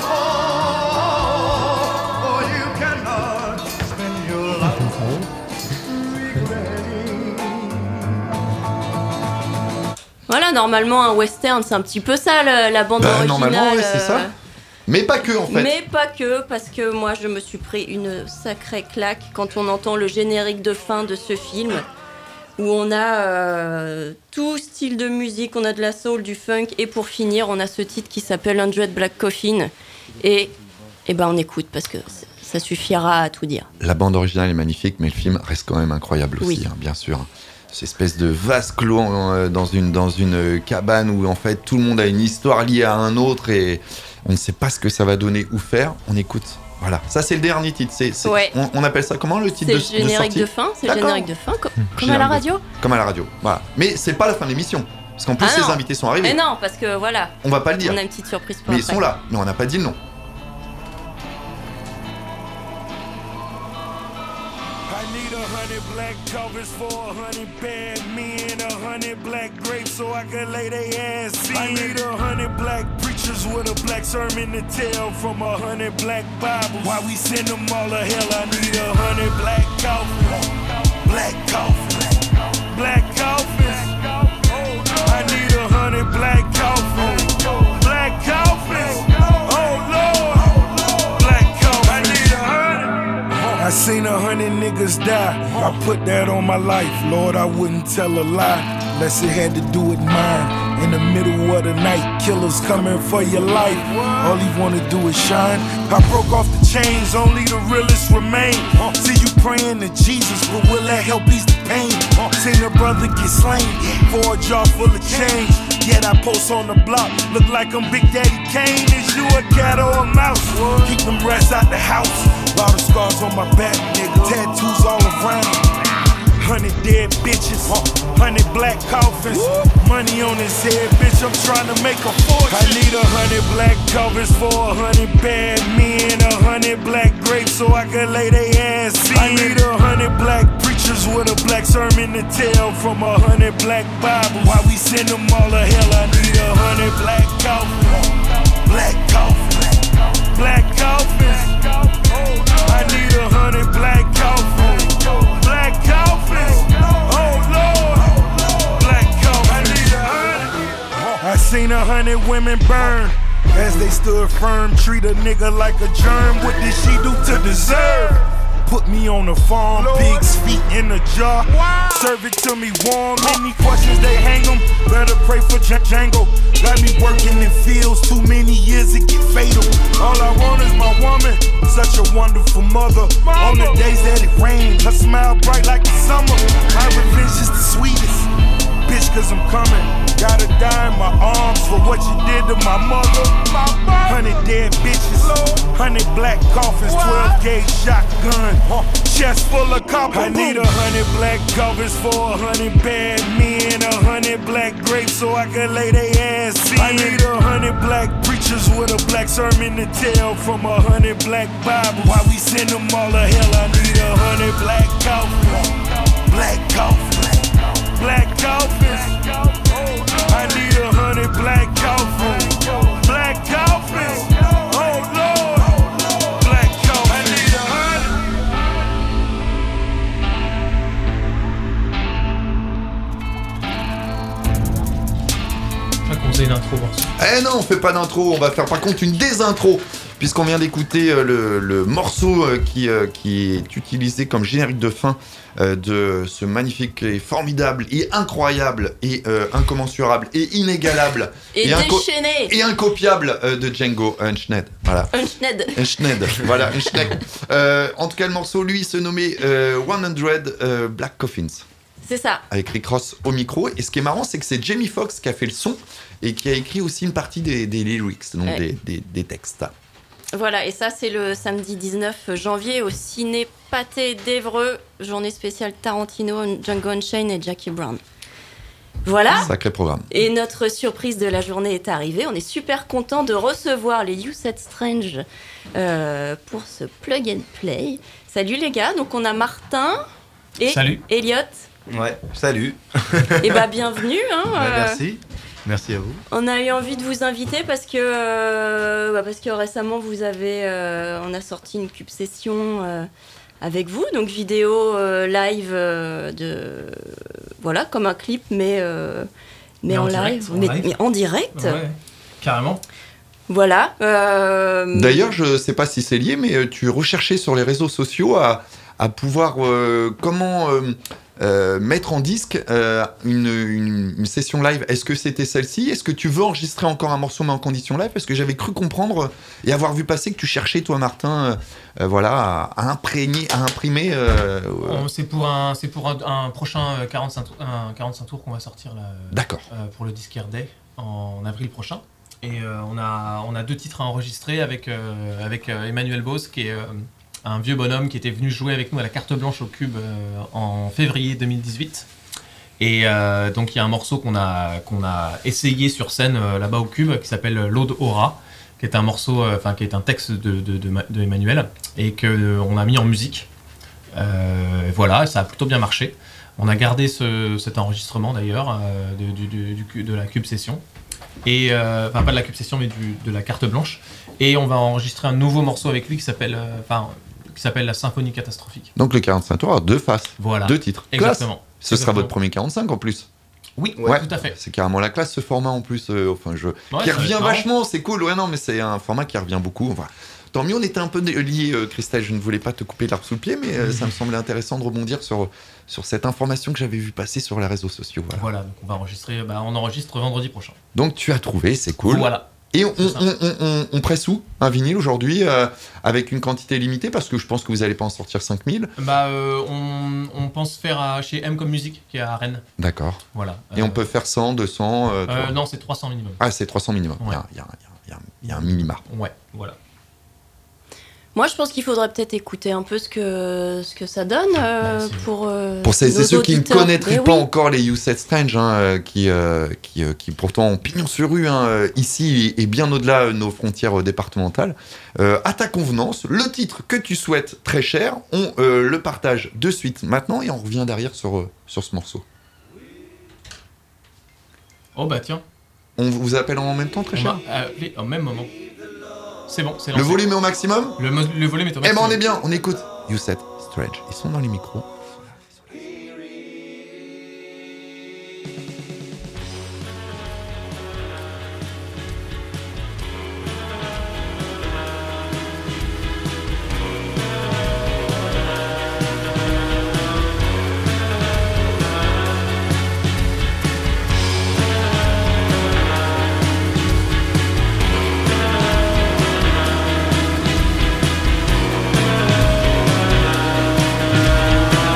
on, for you cannot spend your life regretting. Voilà, normalement, un western, c'est un petit peu ça, la, la bande Bah, originale. normalement, ouais, c'est ça. euh, Mais pas que, en fait. Mais pas que, parce que moi, je me suis pris une sacrée claque quand on entend le générique de fin de ce film, où on a euh, tout style de musique, on a de la soul, du funk, et pour finir, on a ce titre qui s'appelle Hundred Black Coffin. Et, et ben, on écoute, parce que ça suffira à tout dire. La bande originale est magnifique, mais le film reste quand même incroyable aussi, Oui. hein, bien sûr. Cette espèce de vase clos euh, dans une, dans une cabane où en fait tout le monde a une histoire liée à un autre et on ne sait pas ce que ça va donner ou faire. On écoute. Voilà, ça c'est le dernier titre. C'est, c'est- Ouais. on, on appelle ça comment le titre C'est de, le de générique sortie de fin, c'est le D'accord. générique de fin, co- comme à la Générique de- radio. Comme à la radio. Voilà. Mais c'est pas la fin de l'émission. Parce qu'en plus, Ah ces non. invités sont arrivés. Mais non, parce que voilà, On va pas le dire. on a une petite surprise pour Mais ils après. sont là. Mais on n'a pas dit le nom. I need a hundred black covers for a hundred bad men, a hundred black grapes so I can lay they ass in. I need a hundred black preachers with a black sermon to tell from a hundred black Bibles. Why we send them all to hell? I need a hundred black coffins, black coffins, black coffins. I need a hundred black coffins, black coffins. Oh Lord, black coffins. I need a hundred. I seen a hundred niggas die. I put that on my life. Lord, I wouldn't tell a lie unless it had to do with mine. In the middle of the night, killers coming for your life. All he wanna do is shine. I broke off the chains, only the realest remain. See you praying to Jesus, but will that help ease the pain? Seen a brother get slain for a jar full of change. Yet I post on the block, look like I'm Big Daddy Kane. Is you a cat or a mouse? Keep them rats out the house. Lot of scars on my back, nigga. Tattoos all around. Hundred dead bitches, hundred black coffins. Money on his head, bitch. I'm trying to make a fortune. I need a hundred black covers for a hundred bad men, a hundred black grapes so I can lay they ass in. I need a hundred black preachers with a black sermon to tell from a hundred black Bibles. Why we send them all to hell? I need a hundred black coffins, black coffins, black coffins. I need a hundred black coffins, black coffins. Oh Lord, black coffins. I need a hundred. I seen a hundred women burn as they stood firm. Treat a nigga like a germ. What did she do to deserve? Put me on the farm, pigs feet in a jar. Serve it to me warm. Any questions they hang them. Better pray for J- Django. Got me working in fields. Too many years it get fatal. All I want is my woman. Such a wonderful mother. On the days that it rained, her smile bright like the summer. My revenge is the sweetest. Bitch, cause I'm coming. Gotta die in my arms for what you did to my mother. Hundred dead bitches, hundred black coffins, twelve gauge shotgun, chest full of copper. I need a hundred black covers for a hundred bad men, a hundred black grapes so I can lay they ass in. I need a hundred black preachers with a black sermon to tell from a hundred black Bibles. Why we send them all to hell? I need a hundred black coffins, black coffins, black coffins. I need a hundred black coffins, black coffins. Oh Lord, black coffins. I need a Je crois qu'on faisait une intro. Bon. Eh non, on fait pas d'intro, on va faire par contre une désintro. puisqu'on vient d'écouter euh, le, le morceau euh, qui, euh, qui est utilisé comme générique de fin euh, de ce magnifique et formidable et incroyable et euh, incommensurable et inégalable et, et, inco- déchaîné et incopiable euh, de Django Unchained. Voilà. Unchained. Unchained. Voilà, Unchained. Euh, en tout cas, le morceau, lui, se nommait euh, cent euh, Black Coffins. C'est ça. Avec Rick Ross au micro. Et ce qui est marrant, c'est que c'est Jamie Foxx qui a fait le son et qui a écrit aussi une partie des, des lyrics, donc ouais. des, des, des textes. Voilà, et ça, c'est le samedi dix-neuf janvier au Ciné Pâté d'Évreux, journée spéciale Tarantino, Django Unchained et Jackie Brown. Voilà. Sacré programme. Et notre surprise de la journée est arrivée. On est super content de recevoir les You Said Strange euh, pour ce plug and play. Salut les gars, donc on a Martin et Salut. Elliot. Ouais, salut. Et bah bienvenue. Hein, bah, euh, merci. Merci à vous. On a eu envie de vous inviter parce que, euh, bah parce que récemment, vous avez, euh, on a sorti une Cube Session euh, avec vous, donc vidéo euh, live euh, de, voilà, comme un clip, mais, euh, mais, mais en, en, direct, live, en mais, live. mais en direct. Ouais, carrément. Voilà. Euh... D'ailleurs, je sais pas si c'est lié, mais tu recherchais sur les réseaux sociaux à, à pouvoir euh, comment euh, euh, mettre en disque euh, une, une, une session live. Est-ce que c'était celle-ci ? Est-ce que tu veux enregistrer encore un morceau mais en condition live ? Parce que j'avais cru comprendre et avoir vu passer que tu cherchais, toi, Martin, euh, voilà, à, à imprégner, à imprimer. Euh, euh... C'est pour un, c'est pour un, un prochain quarante-cinq, un quarante-cinq tours qu'on va sortir là. D'accord. Euh, pour le Disc Air Day en avril prochain. Et euh, on, a, on a deux titres à enregistrer avec, euh, avec euh, Emmanuel Bose, qui est euh, un vieux bonhomme qui était venu jouer avec nous à la carte blanche au Cube euh, en février deux mille dix-huit. Et euh, donc il y a un morceau qu'on a, qu'on a essayé sur scène euh, là-bas au Cube qui s'appelle l'Ode Aura, qui est un morceau, enfin euh, qui est un texte de, de, de, de Emmanuel et qu'on euh, a mis en musique. Euh, voilà, ça a plutôt bien marché. On a gardé ce, cet enregistrement d'ailleurs euh, de, du, du, du, de la Cube Session. Et euh, enfin pas de la Cube Session mais du, de la carte blanche, et on va enregistrer un nouveau morceau avec lui qui s'appelle euh, enfin qui s'appelle la Symphonie catastrophique. Donc le quarante-cinq tours, deux faces, voilà, deux titres. Exactement. Classe. Ce Exactement. sera votre premier quarante-cinq en plus. Oui, ouais, tout à fait. C'est carrément la classe ce format en plus, euh, enfin je ouais, qui revient marrant. vachement, c'est cool. Ouais non mais c'est un format qui revient beaucoup. Enfin, tant mieux, on était un peu liés, euh, Christelle. Je ne voulais pas te couper l'arbre sous le pied, mais euh, ça me semblait intéressant de rebondir sur, sur cette information que j'avais vu passer sur les réseaux sociaux. Voilà, voilà donc on va enregistrer, bah, on enregistre vendredi prochain. Donc tu as trouvé, c'est cool. Voilà. Et on, on, on, on, on presse où un vinyle aujourd'hui euh, avec une quantité limitée, parce que je pense que vous n'allez pas en sortir cinq mille. Bah, euh, on, on pense faire à, chez M comme Musique, qui est à Rennes. D'accord. Voilà. Et euh, on peut faire cent, deux cents euh, euh, Non, c'est trois cents minimum. Ah, c'est trois cents minimum. Il Ouais. y a, il y a, il y a, il y a un minima. Ouais, voilà. Moi, je pense qu'il faudrait peut-être écouter un peu ce que, ce que ça donne euh, Bah, pour. Euh, Pour celles et nos ceux qui ne auditeurs. connaîtraient Mais pas oui. encore les You Said Strange, hein, euh, qui, euh, qui, euh, qui pourtant ont pignon sur rue hein, euh, ici et bien au-delà euh, de nos frontières euh, départementales, euh, à ta convenance, le titre que tu souhaites très cher, on euh, le partage de suite maintenant et on revient derrière sur, euh, sur ce morceau. Oh bah tiens. On vous appelle en même temps très On cher m'a appelé au même moment. C'est bon, c'est Le lancé. volume est au maximum Le, mo- le volume est au Eh ben maximum. on est bien, on écoute You Said Strange. Ils sont dans les micros. Thank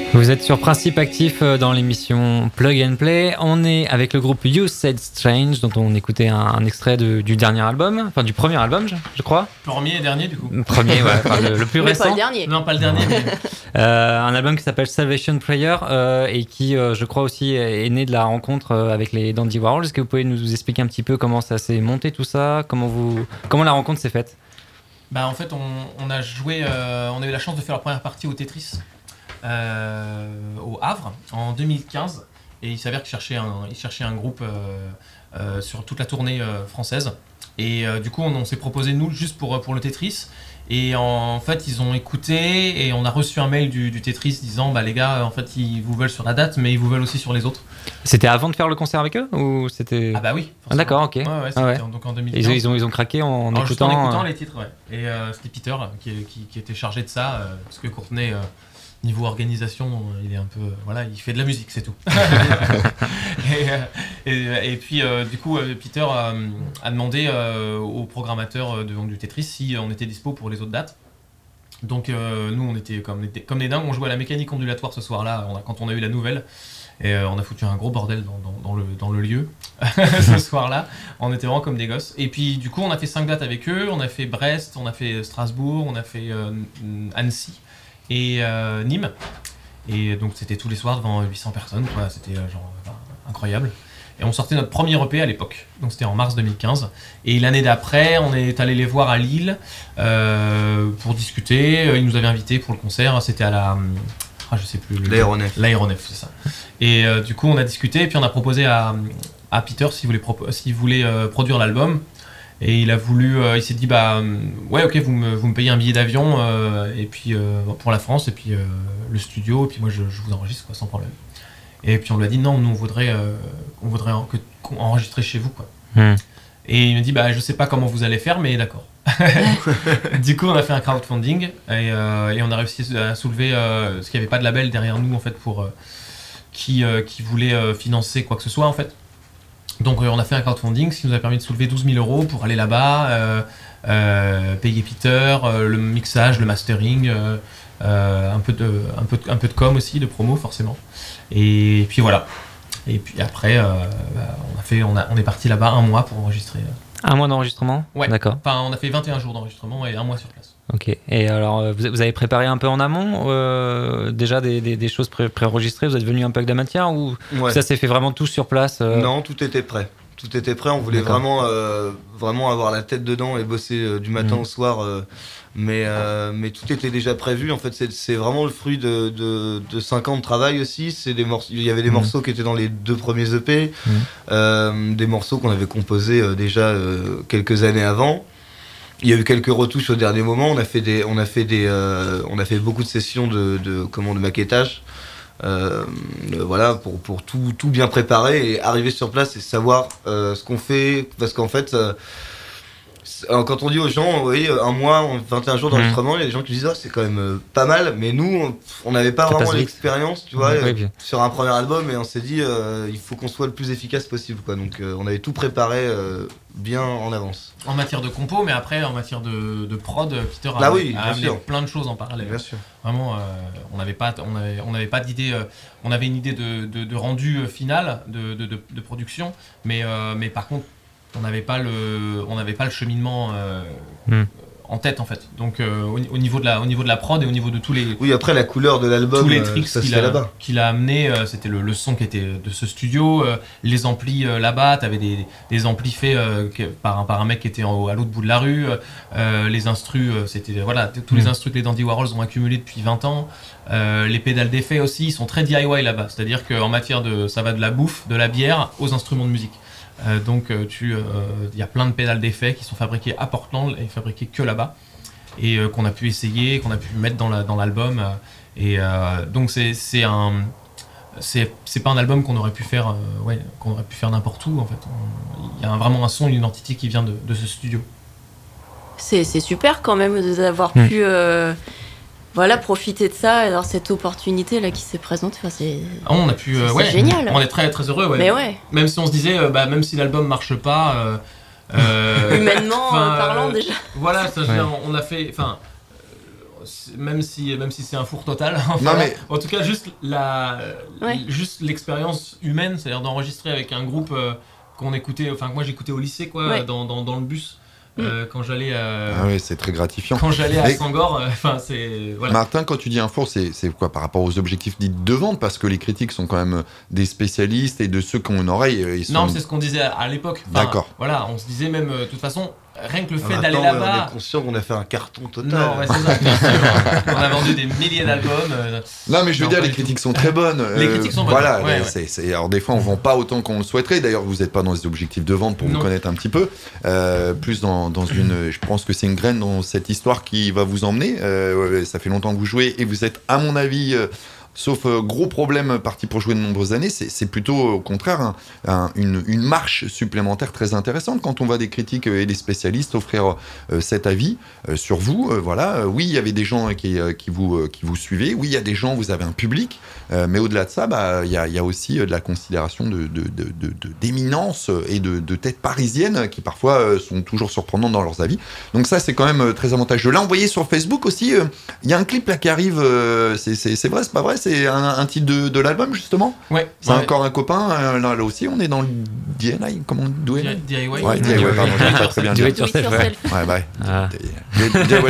Vous êtes sur Principe Actif dans l'émission Plug and Play. On est avec le groupe You Said Strange, dont on écoutait un, un extrait de, du dernier album, enfin du premier album, je, je crois. Premier et dernier, du coup. Premier, ouais, enfin, le, le plus Mais récent. pas le dernier. Non, pas le dernier. Mais... Euh, un album qui s'appelle Salvation Prayer euh, et qui, euh, je crois aussi, est né de la rencontre euh, avec les Dandy Warhols. Est-ce que vous pouvez nous expliquer un petit peu comment ça s'est monté tout ça, comment vous, comment la rencontre s'est faite? Bah en fait, on, on a joué, euh, on a eu la chance de faire la première partie au Tetris. Euh, au Havre en deux mille quinze et il s'avère qu'il cherchait un, il cherchait un groupe euh, euh, sur toute la tournée euh, française et euh, du coup on, on s'est proposé nous juste pour, pour le Tetris et en, en fait ils ont écouté et on a reçu un mail du, du Tetris disant bah les gars en fait ils vous veulent sur la date mais ils vous veulent aussi sur les autres. C'était avant de faire le concert avec eux ou c'était... Ah bah oui. Ah, d'accord, ok. Ouais, ouais, ah ouais. Donc en deux mille quinze. Ils, ils, ont, ils ont craqué en, en Alors, écoutant... en écoutant euh... les titres, ouais. Et euh, c'était Peter qui, qui, qui était chargé de ça euh, parce que Courtenay euh, niveau organisation, il est un peu, voilà, il fait de la musique, c'est tout. et, et, et puis, euh, du coup, Peter a, a demandé euh, au programmateur de, du Tetris si on était dispo pour les autres dates. Donc, euh, nous, on était comme, comme des dingues, on jouait à la mécanique ondulatoire ce soir-là, on a, quand on a eu la nouvelle. Et euh, on a foutu un gros bordel dans, dans, dans, le, dans le lieu ce soir-là. On était vraiment comme des gosses. Et puis, du coup, on a fait cinq dates avec eux. On a fait Brest, on a fait Strasbourg, on a fait euh, Annecy et euh, Nîmes. Et donc c'était tous les soirs devant huit cents personnes, quoi. C'était euh, genre enfin, incroyable. Et on sortait notre premier E P à l'époque, donc c'était en mars deux mille quinze. Et l'année d'après, on est allé les voir à Lille euh, pour discuter. Ils nous avaient invités pour le concert, c'était à la... Ah, je sais plus. Le... L'aéronef. L'aéronef, c'est ça. Et euh, du coup, on a discuté, et puis on a proposé à, à Peter s'il voulait, propo- s'il voulait euh, produire l'album. Et il a voulu, euh, il s'est dit bah ouais ok vous me, vous me payez un billet d'avion euh, et puis euh, pour la France et puis euh, le studio et puis moi je, je vous enregistre quoi sans problème. Et puis on lui a dit non nous on voudrait euh, on voudrait en, que, enregistrer chez vous quoi. Mm. Et il me dit bah je sais pas comment vous allez faire mais d'accord. Du coup on a fait un crowdfunding et, euh, et on a réussi à soulever euh, parce qu'il n'y avait pas de label derrière nous en fait pour euh, qui euh, qui voulait euh, financer quoi que ce soit en fait. Donc euh, on a fait un crowdfunding, ce qui nous a permis de soulever douze mille euros pour aller là-bas, euh, euh, payer Peter, euh, le mixage, le mastering, euh, euh, un, peu de, un, peu de, un peu de com aussi, de promo forcément. Et puis voilà. Et puis après, euh, bah, on, a fait, on, a, on est parti là-bas un mois pour enregistrer. Un mois d'enregistrement ? Ouais. D'accord. Enfin, on a fait vingt et un jours d'enregistrement et un mois sur place. Ok. Et alors, vous, vous avez préparé un peu en amont euh, déjà des, des, des choses pré- pré-enregistrées ? Vous êtes venu un peu avec de la matière ou Ouais. ça s'est fait vraiment tout sur place euh... Non, tout était prêt. Tout était prêt. On voulait vraiment, euh, vraiment avoir la tête dedans et bosser euh, du matin mmh. au soir. Euh, mais, euh, mais tout était déjà prévu. En fait, c'est, c'est vraiment le fruit de, de, de cinq ans de travail aussi. C'est des morceaux, il y avait des mmh. morceaux qui étaient dans les deux premiers E P, mmh. euh, des morceaux qu'on avait composés euh, déjà euh, quelques années avant. Il y a eu quelques retouches au dernier moment. On a fait des, on a fait des, euh, on a fait beaucoup de sessions de, de, comment, de maquettage. Euh, euh, voilà, pour, pour tout, tout bien préparer et arriver sur place et savoir euh, ce qu'on fait. Parce qu'en fait, euh, quand on dit aux gens, vous voyez, un mois, vingt et un jours d'enregistrement, il y a des gens qui disent, oh, c'est quand même euh, pas mal. Mais nous, on n'avait pas ça vraiment l'expérience, tu vois, oui, euh, sur un premier album et on s'est dit, euh, il faut qu'on soit le plus efficace possible, quoi. Donc, euh, on avait tout préparé euh, bien en avance. En matière de compo, mais après en matière de, de prod, Peter a, ah oui, a amené sûr. plein de choses en parallèle. Bien sûr. Vraiment, euh, on n'avait pas, on avait, on n'avait pas d'idée. Euh, on avait une idée de, de, de rendu final, de, de, de, de production, mais, euh, mais par contre, on n'avait pas le, on n'avait pas le cheminement euh, mm. en tête en fait. Donc euh, au, au niveau de la, au niveau de la prod et au niveau de tous les. Oui, après la couleur de l'album, tous les tricks ça qu'il, se fait a, là-bas. qu'il a amené, euh, c'était le, le son qui était de ce studio, euh, les amplis euh, là-bas, t'avais des, des amplis faits euh, que, par un par un mec qui était en, à l'autre bout de la rue. Euh, les instrus, euh, c'était voilà, tous mm. les instrus que les Dandy Warhols ont accumulés depuis vingt ans. Euh, les pédales d'effet aussi, ils sont très D I Y là-bas. C'est-à-dire qu'en matière de, ça va de la bouffe, de la bière aux instruments de musique. Euh, donc tu, il euh, y a plein de pédales d'effets qui sont fabriquées à Portland et fabriquées que là-bas et euh, qu'on a pu essayer, qu'on a pu mettre dans, la, dans l'album euh, et euh, donc c'est, c'est un c'est, c'est pas un album qu'on aurait pu faire euh, ouais, qu'on aurait pu faire n'importe où en fait. Il y a un, vraiment un son, une identité qui vient de, de ce studio. C'est, c'est super quand même d'avoir mmh. pu euh... voilà, profiter de ça, alors cette opportunité là qui s'est présentée, enfin, c'est, ah, on a pu, c'est, euh, c'est ouais, génial. On est très très heureux, ouais. Mais ouais. Même si on se disait, euh, bah, même si l'album marche pas, euh, humainement euh, parlant déjà. Voilà, ça, ouais. on a fait, enfin, même si même si c'est un four total. Enfin, Non, mais- en tout cas, juste la Ouais. juste l'expérience humaine, c'est-à-dire d'enregistrer avec un groupe euh, qu'on écoutait, enfin que moi j'écoutais au lycée, quoi, Ouais. dans, dans, dans le bus. Euh, quand j'allais euh, Ah oui, c'est très gratifiant. quand j'allais à Et- Sangor, enfin euh, c'est voilà. Martin, quand tu dis un four, c'est, c'est quoi par rapport aux objectifs dits de vente? Parce que les critiques sont quand même des spécialistes et de ceux qui ont une oreille. Ils sont... Non, mais c'est ce qu'on disait à, à l'époque. Enfin, D'accord. Voilà, on se disait même, euh, de toute façon, rien que le fait Maintenant, d'aller ouais, là-bas. on est conscient qu'on a fait un carton total. Non, ouais, c'est ça, bien sûr. On a vendu des milliers d'albums. euh, Non, mais je veux non, dire, pas les du critiques tout. sont très bonnes. Les Euh, critiques sont bonnes. Voilà, Ouais, là, ouais. c'est, c'est- alors des fois, on vend pas autant qu'on le souhaiterait. D'ailleurs, vous n'êtes pas dans des objectifs de vente pour Non. vous connaître un petit peu. Euh, plus dans, dans une. Je pense que c'est une graine dans cette histoire qui va vous emmener. Euh, ouais, ça fait longtemps que vous jouez et vous êtes, à mon avis. euh, Sauf euh, gros problème parti pour jouer de nombreuses années, c'est, c'est plutôt au contraire un- un- une, une marche supplémentaire très intéressante quand on voit des critiques euh, et des spécialistes offrir euh, cet avis euh, sur vous. Euh, voilà, Euh, oui, il y avait des gens qui, euh, qui, vous, euh, qui vous suivaient, oui, il y a des gens, vous avez un public, euh, mais au-delà de ça, bah, il y, a, il y a aussi euh, de la considération de, de, de, de- de- d'éminence et de, de têtes parisiennes qui parfois euh, sont toujours surprenantes dans leurs avis. Donc ça, c'est quand même euh, très avantageux. Là, envoyé sur Facebook aussi, euh, il y a un clip là qui arrive, euh, c'est, c'est, c'est vrai, c'est pas vrai, c'est un, un titre de, de l'album justement. Ouais. C'est ouais. encore un copain, euh, là, là aussi, on est dans le D I Y, comment D I Y? D I Y. Ouais, D I Y, pardon, j'ai pas très bien Do dit. it yourself, ouais. Ouais, bah, Ah. D I Y, D I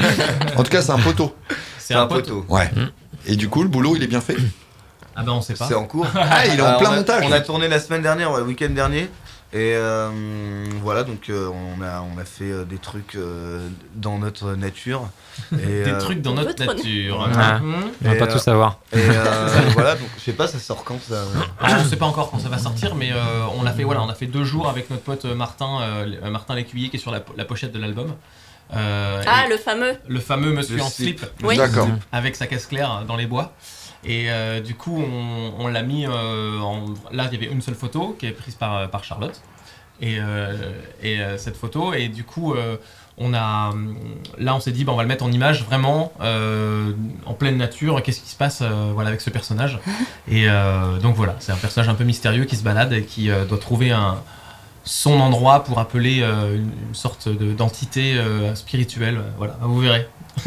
Y. En tout cas, c'est un poteau. C'est un poteau. Ouais. Et du coup, le boulot, il est bien fait. Ah ben on sait pas. C'est en cours. Ah, il est en Alors, plein on a- montage. On a tourné la semaine dernière, ouais, le week-end dernier. Et euh, voilà, donc euh, on, a, on a fait euh, des trucs euh, dans notre nature. Et, Des euh, trucs dans notre Votre- nature. Ah. Mmh. On va Et, pas euh, tout savoir. Et euh, voilà, donc je sais pas, ça sort quand ça Ah, on sait pas encore quand ça va sortir, mais euh, on l'a fait. Voilà, on a fait deux jours avec notre pote Martin, euh, Martin Lécuyer, qui est sur la, la pochette de l'album. Euh, Ah, et le fameux. le fameux Monsieur Le en slip. slip, Oui. D'accord. avec sa caisse claire dans les bois. Et euh, du coup, on, on l'a mis. euh, en... Là, il y avait une seule photo qui est prise par, par Charlotte. Et, euh, et euh, cette photo, et du coup, euh, on a. Là, on s'est dit, bah, on va le mettre en image vraiment euh, en pleine nature. Qu'est-ce qui se passe euh, voilà, avec ce personnage? Et euh, donc voilà, c'est un personnage un peu mystérieux qui se balade et qui euh, doit trouver un, son endroit pour appeler euh, une, une sorte de, d'entité euh, spirituelle. Voilà, vous verrez.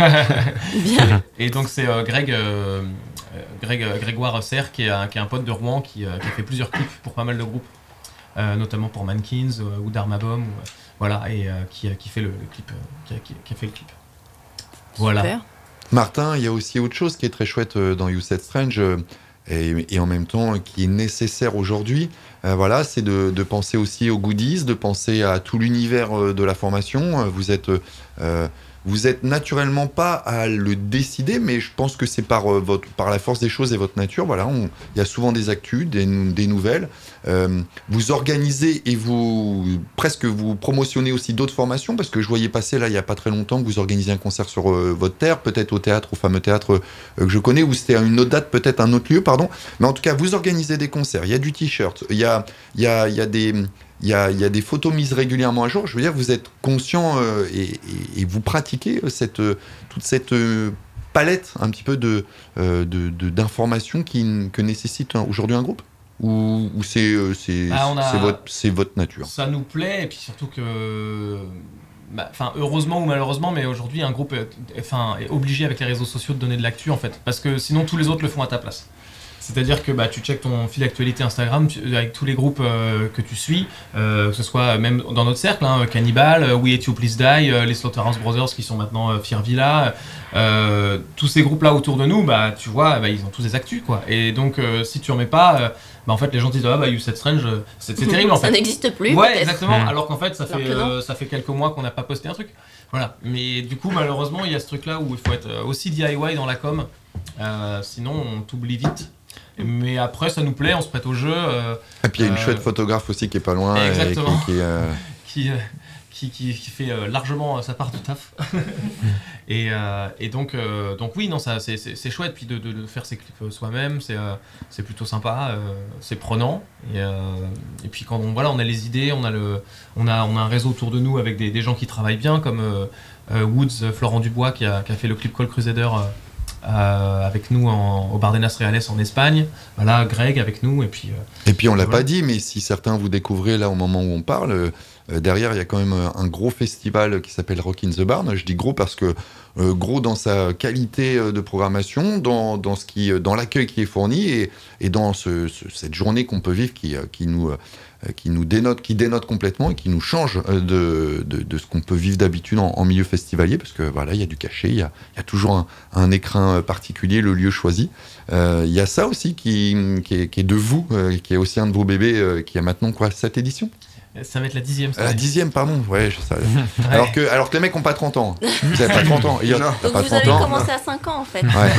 Bien. Et donc c'est euh, Greg, euh, euh, Greg euh, Grégoire Serre qui est, un, qui est un pote de Rouen qui, euh, qui a fait plusieurs clips pour pas mal de groupes, euh, notamment pour Mankins euh, ou Dharmabom, ou, euh, voilà, et euh, qui, qui fait le, le clip, euh, qui, a, qui, qui a fait le clip. Voilà. Super. Martin, il y a aussi autre chose qui est très chouette euh, dans You Said Strange euh, et, et en même temps euh, qui est nécessaire aujourd'hui. Euh, voilà, c'est de, de penser aussi aux goodies, de penser à tout l'univers euh, de la formation. Euh, Vous êtes, euh, vous êtes naturellement pas à le décider, mais je pense que c'est par, euh, votre, par la force des choses et votre nature. Voilà, on- il y a souvent des actus, des, nou- des nouvelles. Euh, vous organisez et vous presque vous promotionnez aussi d'autres formations, parce que je voyais passer là il y a pas très longtemps que vous organisez un concert sur euh, votre terre, peut-être au théâtre, au fameux théâtre euh, que je connais, ou c'était à une autre date, peut-être un autre lieu, pardon. Mais en tout cas, vous organisez des concerts. Il y a du t-shirt, il y a, il y a, il y a des il y a, il y a des photos mises régulièrement à jour. Je veux dire, vous êtes conscient euh, et, et- et vous pratiquez cette, euh, toute cette euh, palette un petit peu de, euh, de, de- d'informations qui, que nécessite un- aujourd'hui un groupe, ou, ou c'est, euh, c'est, Ah, on a- c'est, votre, c'est votre nature. Ça nous plaît, et puis surtout que. bah, Enfin, heureusement ou malheureusement, mais aujourd'hui, un groupe est, enfin, est obligé avec les réseaux sociaux de donner de l'actu en fait, parce que sinon tous les autres le font à ta place. C'est-à-dire que bah, tu checkes ton fil d'actualité Instagram tu- avec tous les groupes euh, que tu suis, euh, que ce soit même dans notre cercle, hein, Cannibal, euh, We Hate You Please Die, euh, les Slaughterhouse Brothers qui sont maintenant euh, Fear Villa, euh, tous ces groupes-là autour de nous, bah, tu vois, bah, ils ont tous des actus, quoi. Et donc, euh, si tu en mets pas, euh, bah, en fait, les gens disent, ah bah, You Said Strange, euh, c'est, c'est terrible en fait. Ça n'existe plus. Ouais, peut-être. exactement. Mmh. Alors qu'en fait, ça Alors fait, que non. euh, ça fait quelques mois qu'on n'a pas posté un truc. Voilà. Mais du coup, malheureusement, il y a ce truc-là où il faut être euh, aussi D I Y dans la com. Euh, sinon, on t'oublie vite. Mais après, ça nous plaît, on se prête au jeu. euh, Et puis il y a une euh, chouette photographe aussi qui est pas loin. Exactement. Et qui, qui, euh, qui, euh, qui, qui, qui fait euh, largement euh, sa part du taf. et, euh, et donc, euh, donc oui, non, ça, c'est, c'est, c'est chouette. Puis de, de, de faire ses clips euh, soi-même, c'est, euh, c'est plutôt sympa, euh, c'est prenant. Et, euh, et puis quand on, voilà, on a les idées, on a, le, on a, on a un réseau autour de nous avec des, des gens qui travaillent bien, comme euh, euh, Woods, euh, Florent Dubois, qui a, qui a fait le clip Call Crusader euh, euh, avec nous en, au Bardenas Reales en Espagne. Voilà, Greg avec nous. Et puis, euh, Et puis on l'a Voilà. pas dit, mais si certains vous découvrez là au moment où on parle, euh, euh, derrière, il y a quand même un, un gros festival qui s'appelle Rock in the Barn. Je dis gros parce que euh, gros dans sa qualité de programmation, dans, dans, ce qui, dans l'accueil qui est fourni et, et dans ce, ce, cette journée qu'on peut vivre qui, qui, nous, euh, qui nous dénote, qui dénote complètement et qui nous change de, de, de ce qu'on peut vivre d'habitude en, en milieu festivalier, parce que voilà, il y a du cachet, il y a, il y a toujours un, un écrin particulier, le lieu choisi. Euh, il y a ça aussi qui, qui, est, qui est de vous, euh, qui est aussi un de vos bébés, euh, qui a maintenant quoi, cette édition ? Ça va être la dixième. La dixième, pardon. Ouais, je savais. Ouais. Alors, que, alors que les mecs n'ont pas trente ans. Vous n'avez pas trente ans. Il y a, Donc pas vous trente avez ans. commencé à cinq ans en fait. Ouais.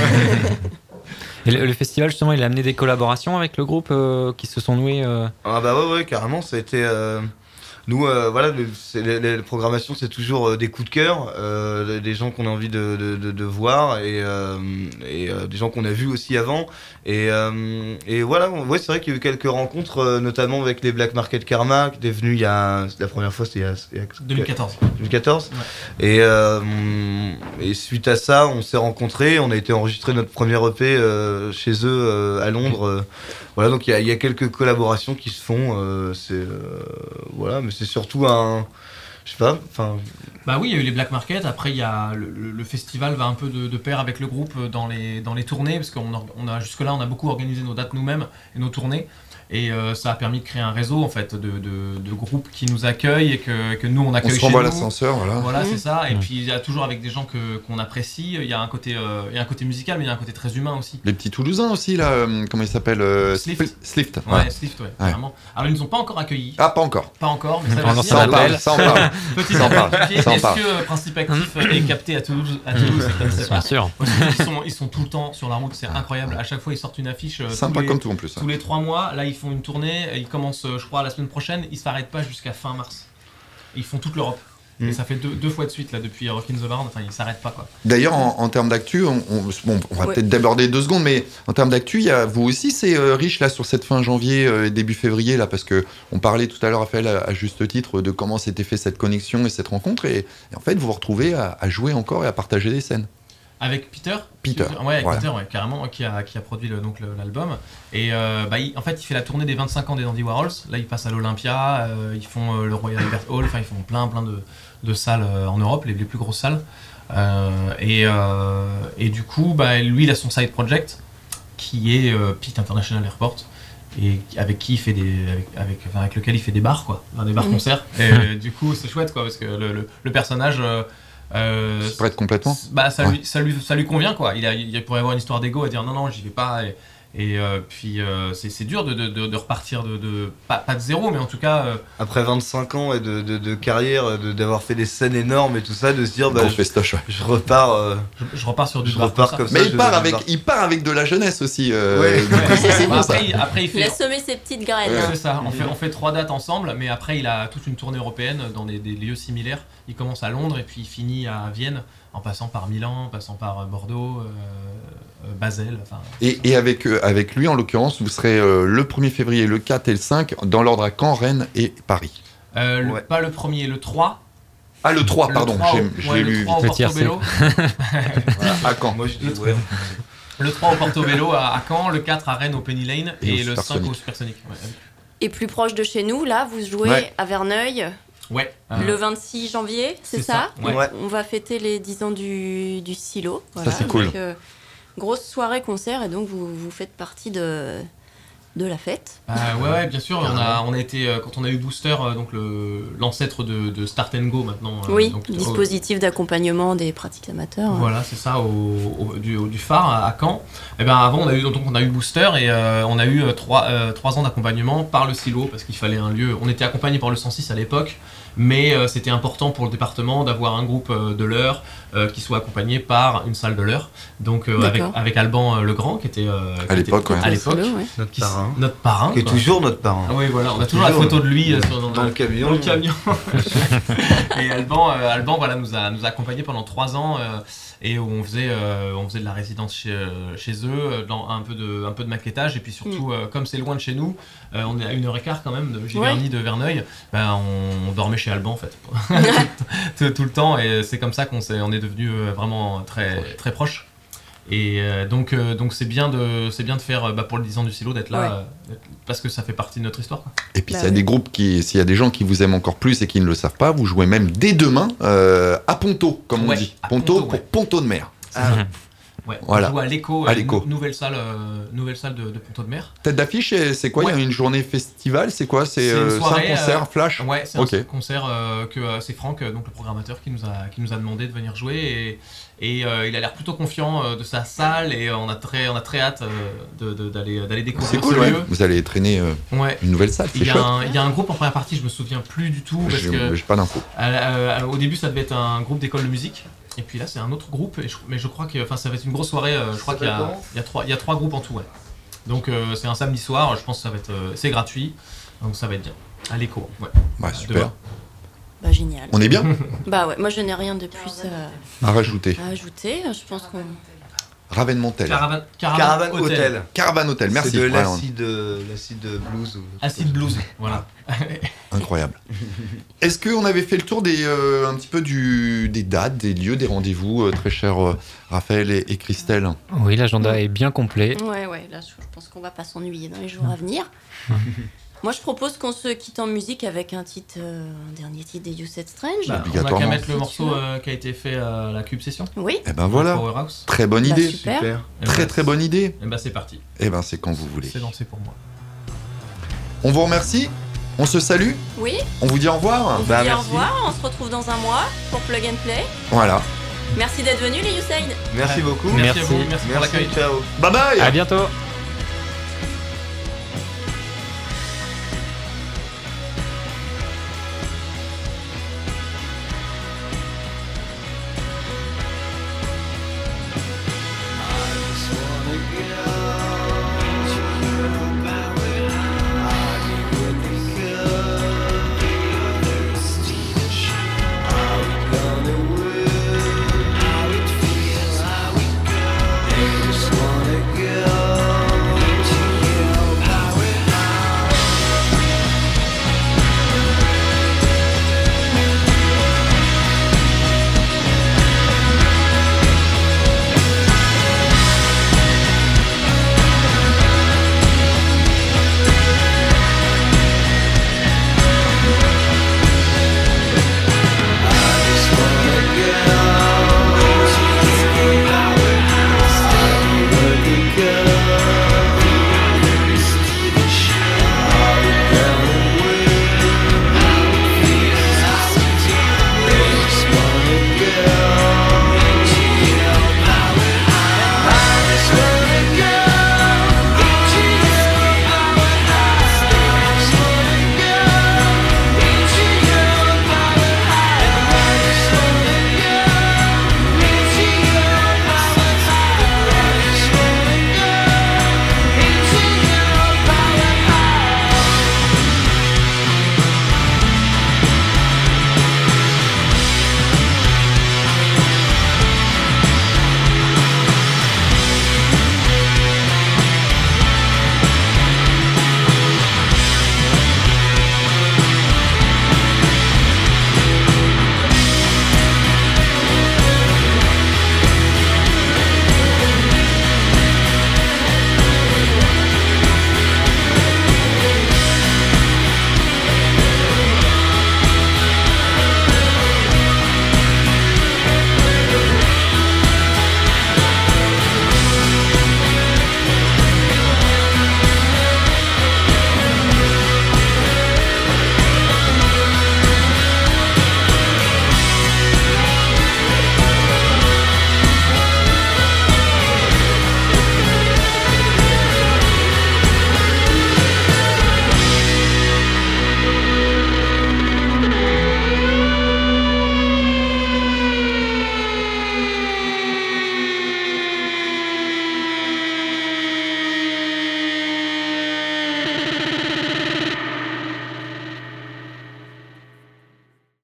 Et le, le festival, justement, il a amené des collaborations avec le groupe euh, qui se sont nouées euh... Ah bah ouais, ouais, carrément, ça a été... Euh... Nous, euh, voilà, le, c'est, les, les programmations, c'est toujours euh, des coups de cœur, euh, des gens qu'on a envie de, de, de, de voir et, euh, et euh, des gens qu'on a vus aussi avant. Et, euh, et voilà, ouais, c'est vrai qu'il y a eu quelques rencontres, euh, notamment avec les Black Market Karma, qui est venu il y a... La première fois, c'était il y a... Il y a deux mille quatorze. deux mille quatorze. Ouais. Et, euh, et suite à ça, on s'est rencontrés, on a été enregistrer notre premier E P euh, chez eux euh, à Londres. Euh, voilà, donc il y a, il y a quelques collaborations qui se font. Euh, c'est euh, voilà, mais c'est surtout un, je sais pas, enfin. Bah oui, il y a eu les Black Market. Après, il y a le, le, le festival va un peu de, de pair avec le groupe dans les dans les tournées, parce qu'on a, on a jusque là, on a beaucoup organisé nos dates nous-mêmes et nos tournées. Et euh, ça a permis de créer un réseau en fait de, de, de groupes qui nous accueillent et que, que nous on accueille on se chez renvoie nous. à l'ascenseur, voilà. Voilà, Mmh. c'est ça. Et Mmh. puis il y a toujours avec des gens que, qu'on apprécie. Il y a un côté, euh, il y a un côté musical, mais il y a un côté très humain aussi. Les petits Toulousains aussi, là, euh, comment ils s'appellent euh, Slift. Slift. Ouais, Ouais. Slift, ouais, Ouais. vraiment. Alors ils nous ont pas encore accueillis. Ah, pas encore. Pas encore, mais ça On va lance venir. un appel. Ça en parle. Petit Ça en parle. appel. Ça en Est-ce parle. que euh, Principe Actif est capté à Toulouse, à Toulouse c'est comme ça. Bien sûr. Parce qu'ils sont, ils sont tout le temps sur la route, c'est incroyable. À chaque fois, ils sortent une affiche. euh, Sympa tous les, comme tout en plus. tous les trois mois. Là, ils font une tournée. Ils commencent, euh, je crois, la semaine prochaine. Ils s'arrêtent pas jusqu'à fin mars. Ils font toute l'Europe. Mm. Et ça fait deux, deux fois de suite là depuis Rock in the Barn. Enfin, ils s'arrêtent pas quoi. D'ailleurs, en, en termes d'actu, on, on, bon, on va Ouais. peut-être d'aborder deux secondes, mais en termes d'actu, il y a, vous aussi, c'est euh, riche là sur cette fin janvier, euh, début février, là, parce que on parlait tout à l'heure, Raphaël, à, à juste titre, de comment s'était fait cette connexion et cette rencontre, et, et en fait, vous vous retrouvez à, à jouer encore et à partager des scènes. Avec Peter Peter, Ouais, avec voilà. Peter, ouais, carrément, qui a, qui a produit le, donc, le- l'album. Et euh, bah, il- en fait, il fait la tournée des vingt-cinq ans des Dandy Warhols. Là, ils passent à l'Olympia, euh, ils font euh, le Royal Albert Hall, enfin, ils font plein, plein de, de salles euh, en Europe, les, les plus grosses salles. Euh, et, euh, et du coup, bah, lui, il a son side project, qui est euh, Pete International Airport, et avec qui il fait des, avec, avec, enfin, avec lequel il fait des bars, quoi, enfin, des bars Mhm. concerts. Et euh, du coup, c'est chouette, quoi, parce que le, le, le personnage. Euh, euh, Se prête complètement. bah ça, Ouais. lui, ça, lui, ça lui convient quoi. Il, a, il pourrait avoir une histoire d'ego à dire non non j'y vais pas et, et euh, puis euh, c'est, c'est dur de, de, de, de repartir de, de pas, pas de zéro mais en tout cas euh, Après vingt-cinq ans et de, de, de carrière, de, d'avoir fait des scènes énormes et tout ça, de se dire, bah, Gros je, festoche, ouais. je repars. euh, je, je repars sur du Je bar repars ça. comme ça. Mais je il part, vais avec, voir. il part avec de la jeunesse aussi. Euh, Ouais. du coup, Ouais. c'est, c'est Bah, bon, ça. après, il, après il Il a fait semé ses petites graines. Ouais. hein. c'est ça, on fait, on fait trois dates ensemble, mais après il a toute une tournée européenne dans des, des lieux similaires. Il commence à Londres et puis il finit à Vienne, en passant par Milan, en passant par euh, Bordeaux, euh, euh, Basel. Enfin, Et, et avec, euh, avec lui, en l'occurrence, vous serez euh, le premier février, le quatre et le cinq, dans l'ordre à Caen, Rennes et Paris. euh, le- Ouais. pas le premier, le trois. Ah, le trois, Le pardon, trois au- j'ai, ouais, j'ai le lu trois au vite. Le tiercé. Portobello. Voilà. À Caen. Moi, je dis, Le ouais. Le trois au Portobello à, à Caen, le quatre à Rennes au Penny Lane Et et, au le Supersonic. cinq au Supersonic. Ouais. Et plus proche de chez nous, là, vous jouez Ouais. à Verneuil Ouais. le vingt-six janvier, c'est, c'est ça, ça, ouais. Ouais. On va fêter les dix ans du, du silo. Ça, c'est cool. Donc, euh, grosse soirée concert et donc vous, vous faites partie de, de la fête. Euh, ouais, ouais, bien sûr. On a, on a été euh, quand on a eu Booster, euh, donc le l'ancêtre de, de Start and Go maintenant. euh, oui, donc, dispositif d'accompagnement des pratiques amateurs. hein. Voilà, c'est ça, au, au- du, au- du phare à, à Caen. Et ben avant, on a eu donc on a eu Booster et euh, on a eu euh, trois, euh, trois ans d'accompagnement par le silo parce qu'il fallait un lieu. On était accompagné par le cent six à l'époque, mais euh, c'était important pour le département d'avoir un groupe euh, de l'heure euh, qui soit accompagné par une salle de l'heure. Donc euh, avec, D'accord. avec Alban euh, Legrand qui était euh, qui À l'époque, était- ouais. à l'époque, Silo, ouais. Notre qui- parrain. notre parrain, Qui est quoi. toujours notre parrain. Ah oui, voilà, on a toujours la Toujours, photo de lui euh, sur, dans, Dans le camion. dans le camion. Et Alban, euh, Alban voilà, nous, a, nous a accompagnés pendant trois ans euh, et où on faisait, euh, on faisait de la résidence chez, euh, chez eux, euh, dans un, peu de, un peu de maquettage. Et puis surtout, euh, comme c'est loin de chez nous, euh, on est à une heure et quart quand même de Giverny, de Verneuil, ben, on, on dormait chez Alban en fait. tout, tout le temps. Et c'est comme ça qu'on s'est, on est devenus vraiment très, très proches. Et euh, donc, euh, donc c'est bien de, c'est bien de faire bah, pour le dix ans du silo d'être là, Ouais. euh, parce que ça fait partie de notre histoire. Quoi. Et puis Bah s'il y a oui. des groupes qui, s'il y a des gens qui vous aiment encore plus et qui ne le savent pas, vous jouez même dès demain euh, à Ponto, comme Ouais, on dit. à Ponto, Ponto, pour ouais. Ponto de mer. Ah, ouais. Voilà. On joue à l'écho, À euh, l'écho. nou- nouvelle salle, euh, nouvelle salle de, de Ponto de Mer. Tête d'affiche, et c'est quoi? Il y a Ouais. une journée festival, c'est quoi? C'est C'est une euh, c'est soirée, un concert euh, flash? Ouais, c'est Ok. un concert euh, que euh, c'est Franck, euh, donc le programmateur, qui nous a, qui nous a demandé de venir jouer et, et euh, il a l'air plutôt confiant euh, de sa salle et euh, on a très, on a très hâte euh, de- de- d'aller, d'aller C'est découvrir cool, ce ouais. lieu. Vous allez traîner euh, Ouais. une nouvelle salle, c'est Il y, a chouette. un, il y a un groupe en première partie, je me souviens plus du tout parce J'ai que j'ai pas d'infos. euh, euh, au début ça devait être un groupe d'école de musique. Et puis là, c'est un autre groupe, et je- mais je crois que enfin, ça va être une grosse soirée. euh, je crois qu'il y a, il y, a trois, il y a trois groupes en tout. Ouais. Donc euh, c'est un samedi soir, je pense que ça va être, euh, c'est gratuit, donc ça va être bien. À l'écho, ouais. Ouais, super. Demain. Bah, génial. On est bien? Bah ouais, moi je n'ai rien de plus à, À rajouter. à ajouter. Je pense qu'on. Ravenne-Montel. Caravane, Caravan Hotel. Caravan Hotel, merci. C'est de Ouais, l'acide, euh, l'acide blues. Ou... Acid Blues, voilà. Incroyable. Est-ce qu'on avait fait le tour des, euh, un petit peu du, des dates, des lieux, des rendez-vous, euh, très chers euh, Raphaël et, et Christelle? Oui, l'agenda est bien complet. Ouais, ouais, là je je pense qu'on va pas s'ennuyer dans les jours à venir. Moi je propose qu'on se quitte en musique avec un titre, euh, un dernier titre des You Said Strange. Bah, on a qu'à Obligatoirement. mettre le morceau euh, qui a été fait à la Cube Session. Oui. Eh ben voilà, Powerhouse. très bonne Bah, idée. super. Super. Et Très bah, très bonne idée. Et bah c'est parti. Eh ben c'est quand vous voulez. C'est lancé pour moi. On vous remercie, on se salue, Oui. on vous dit au revoir. On vous Bah, dit au merci. revoir. On se retrouve dans un mois pour Plug and Play. Voilà. Merci d'être venus les You Said. Merci beaucoup. Merci, à Merci. vous, merci, pour Merci, l'accueil. ciao. Bye bye. À bientôt.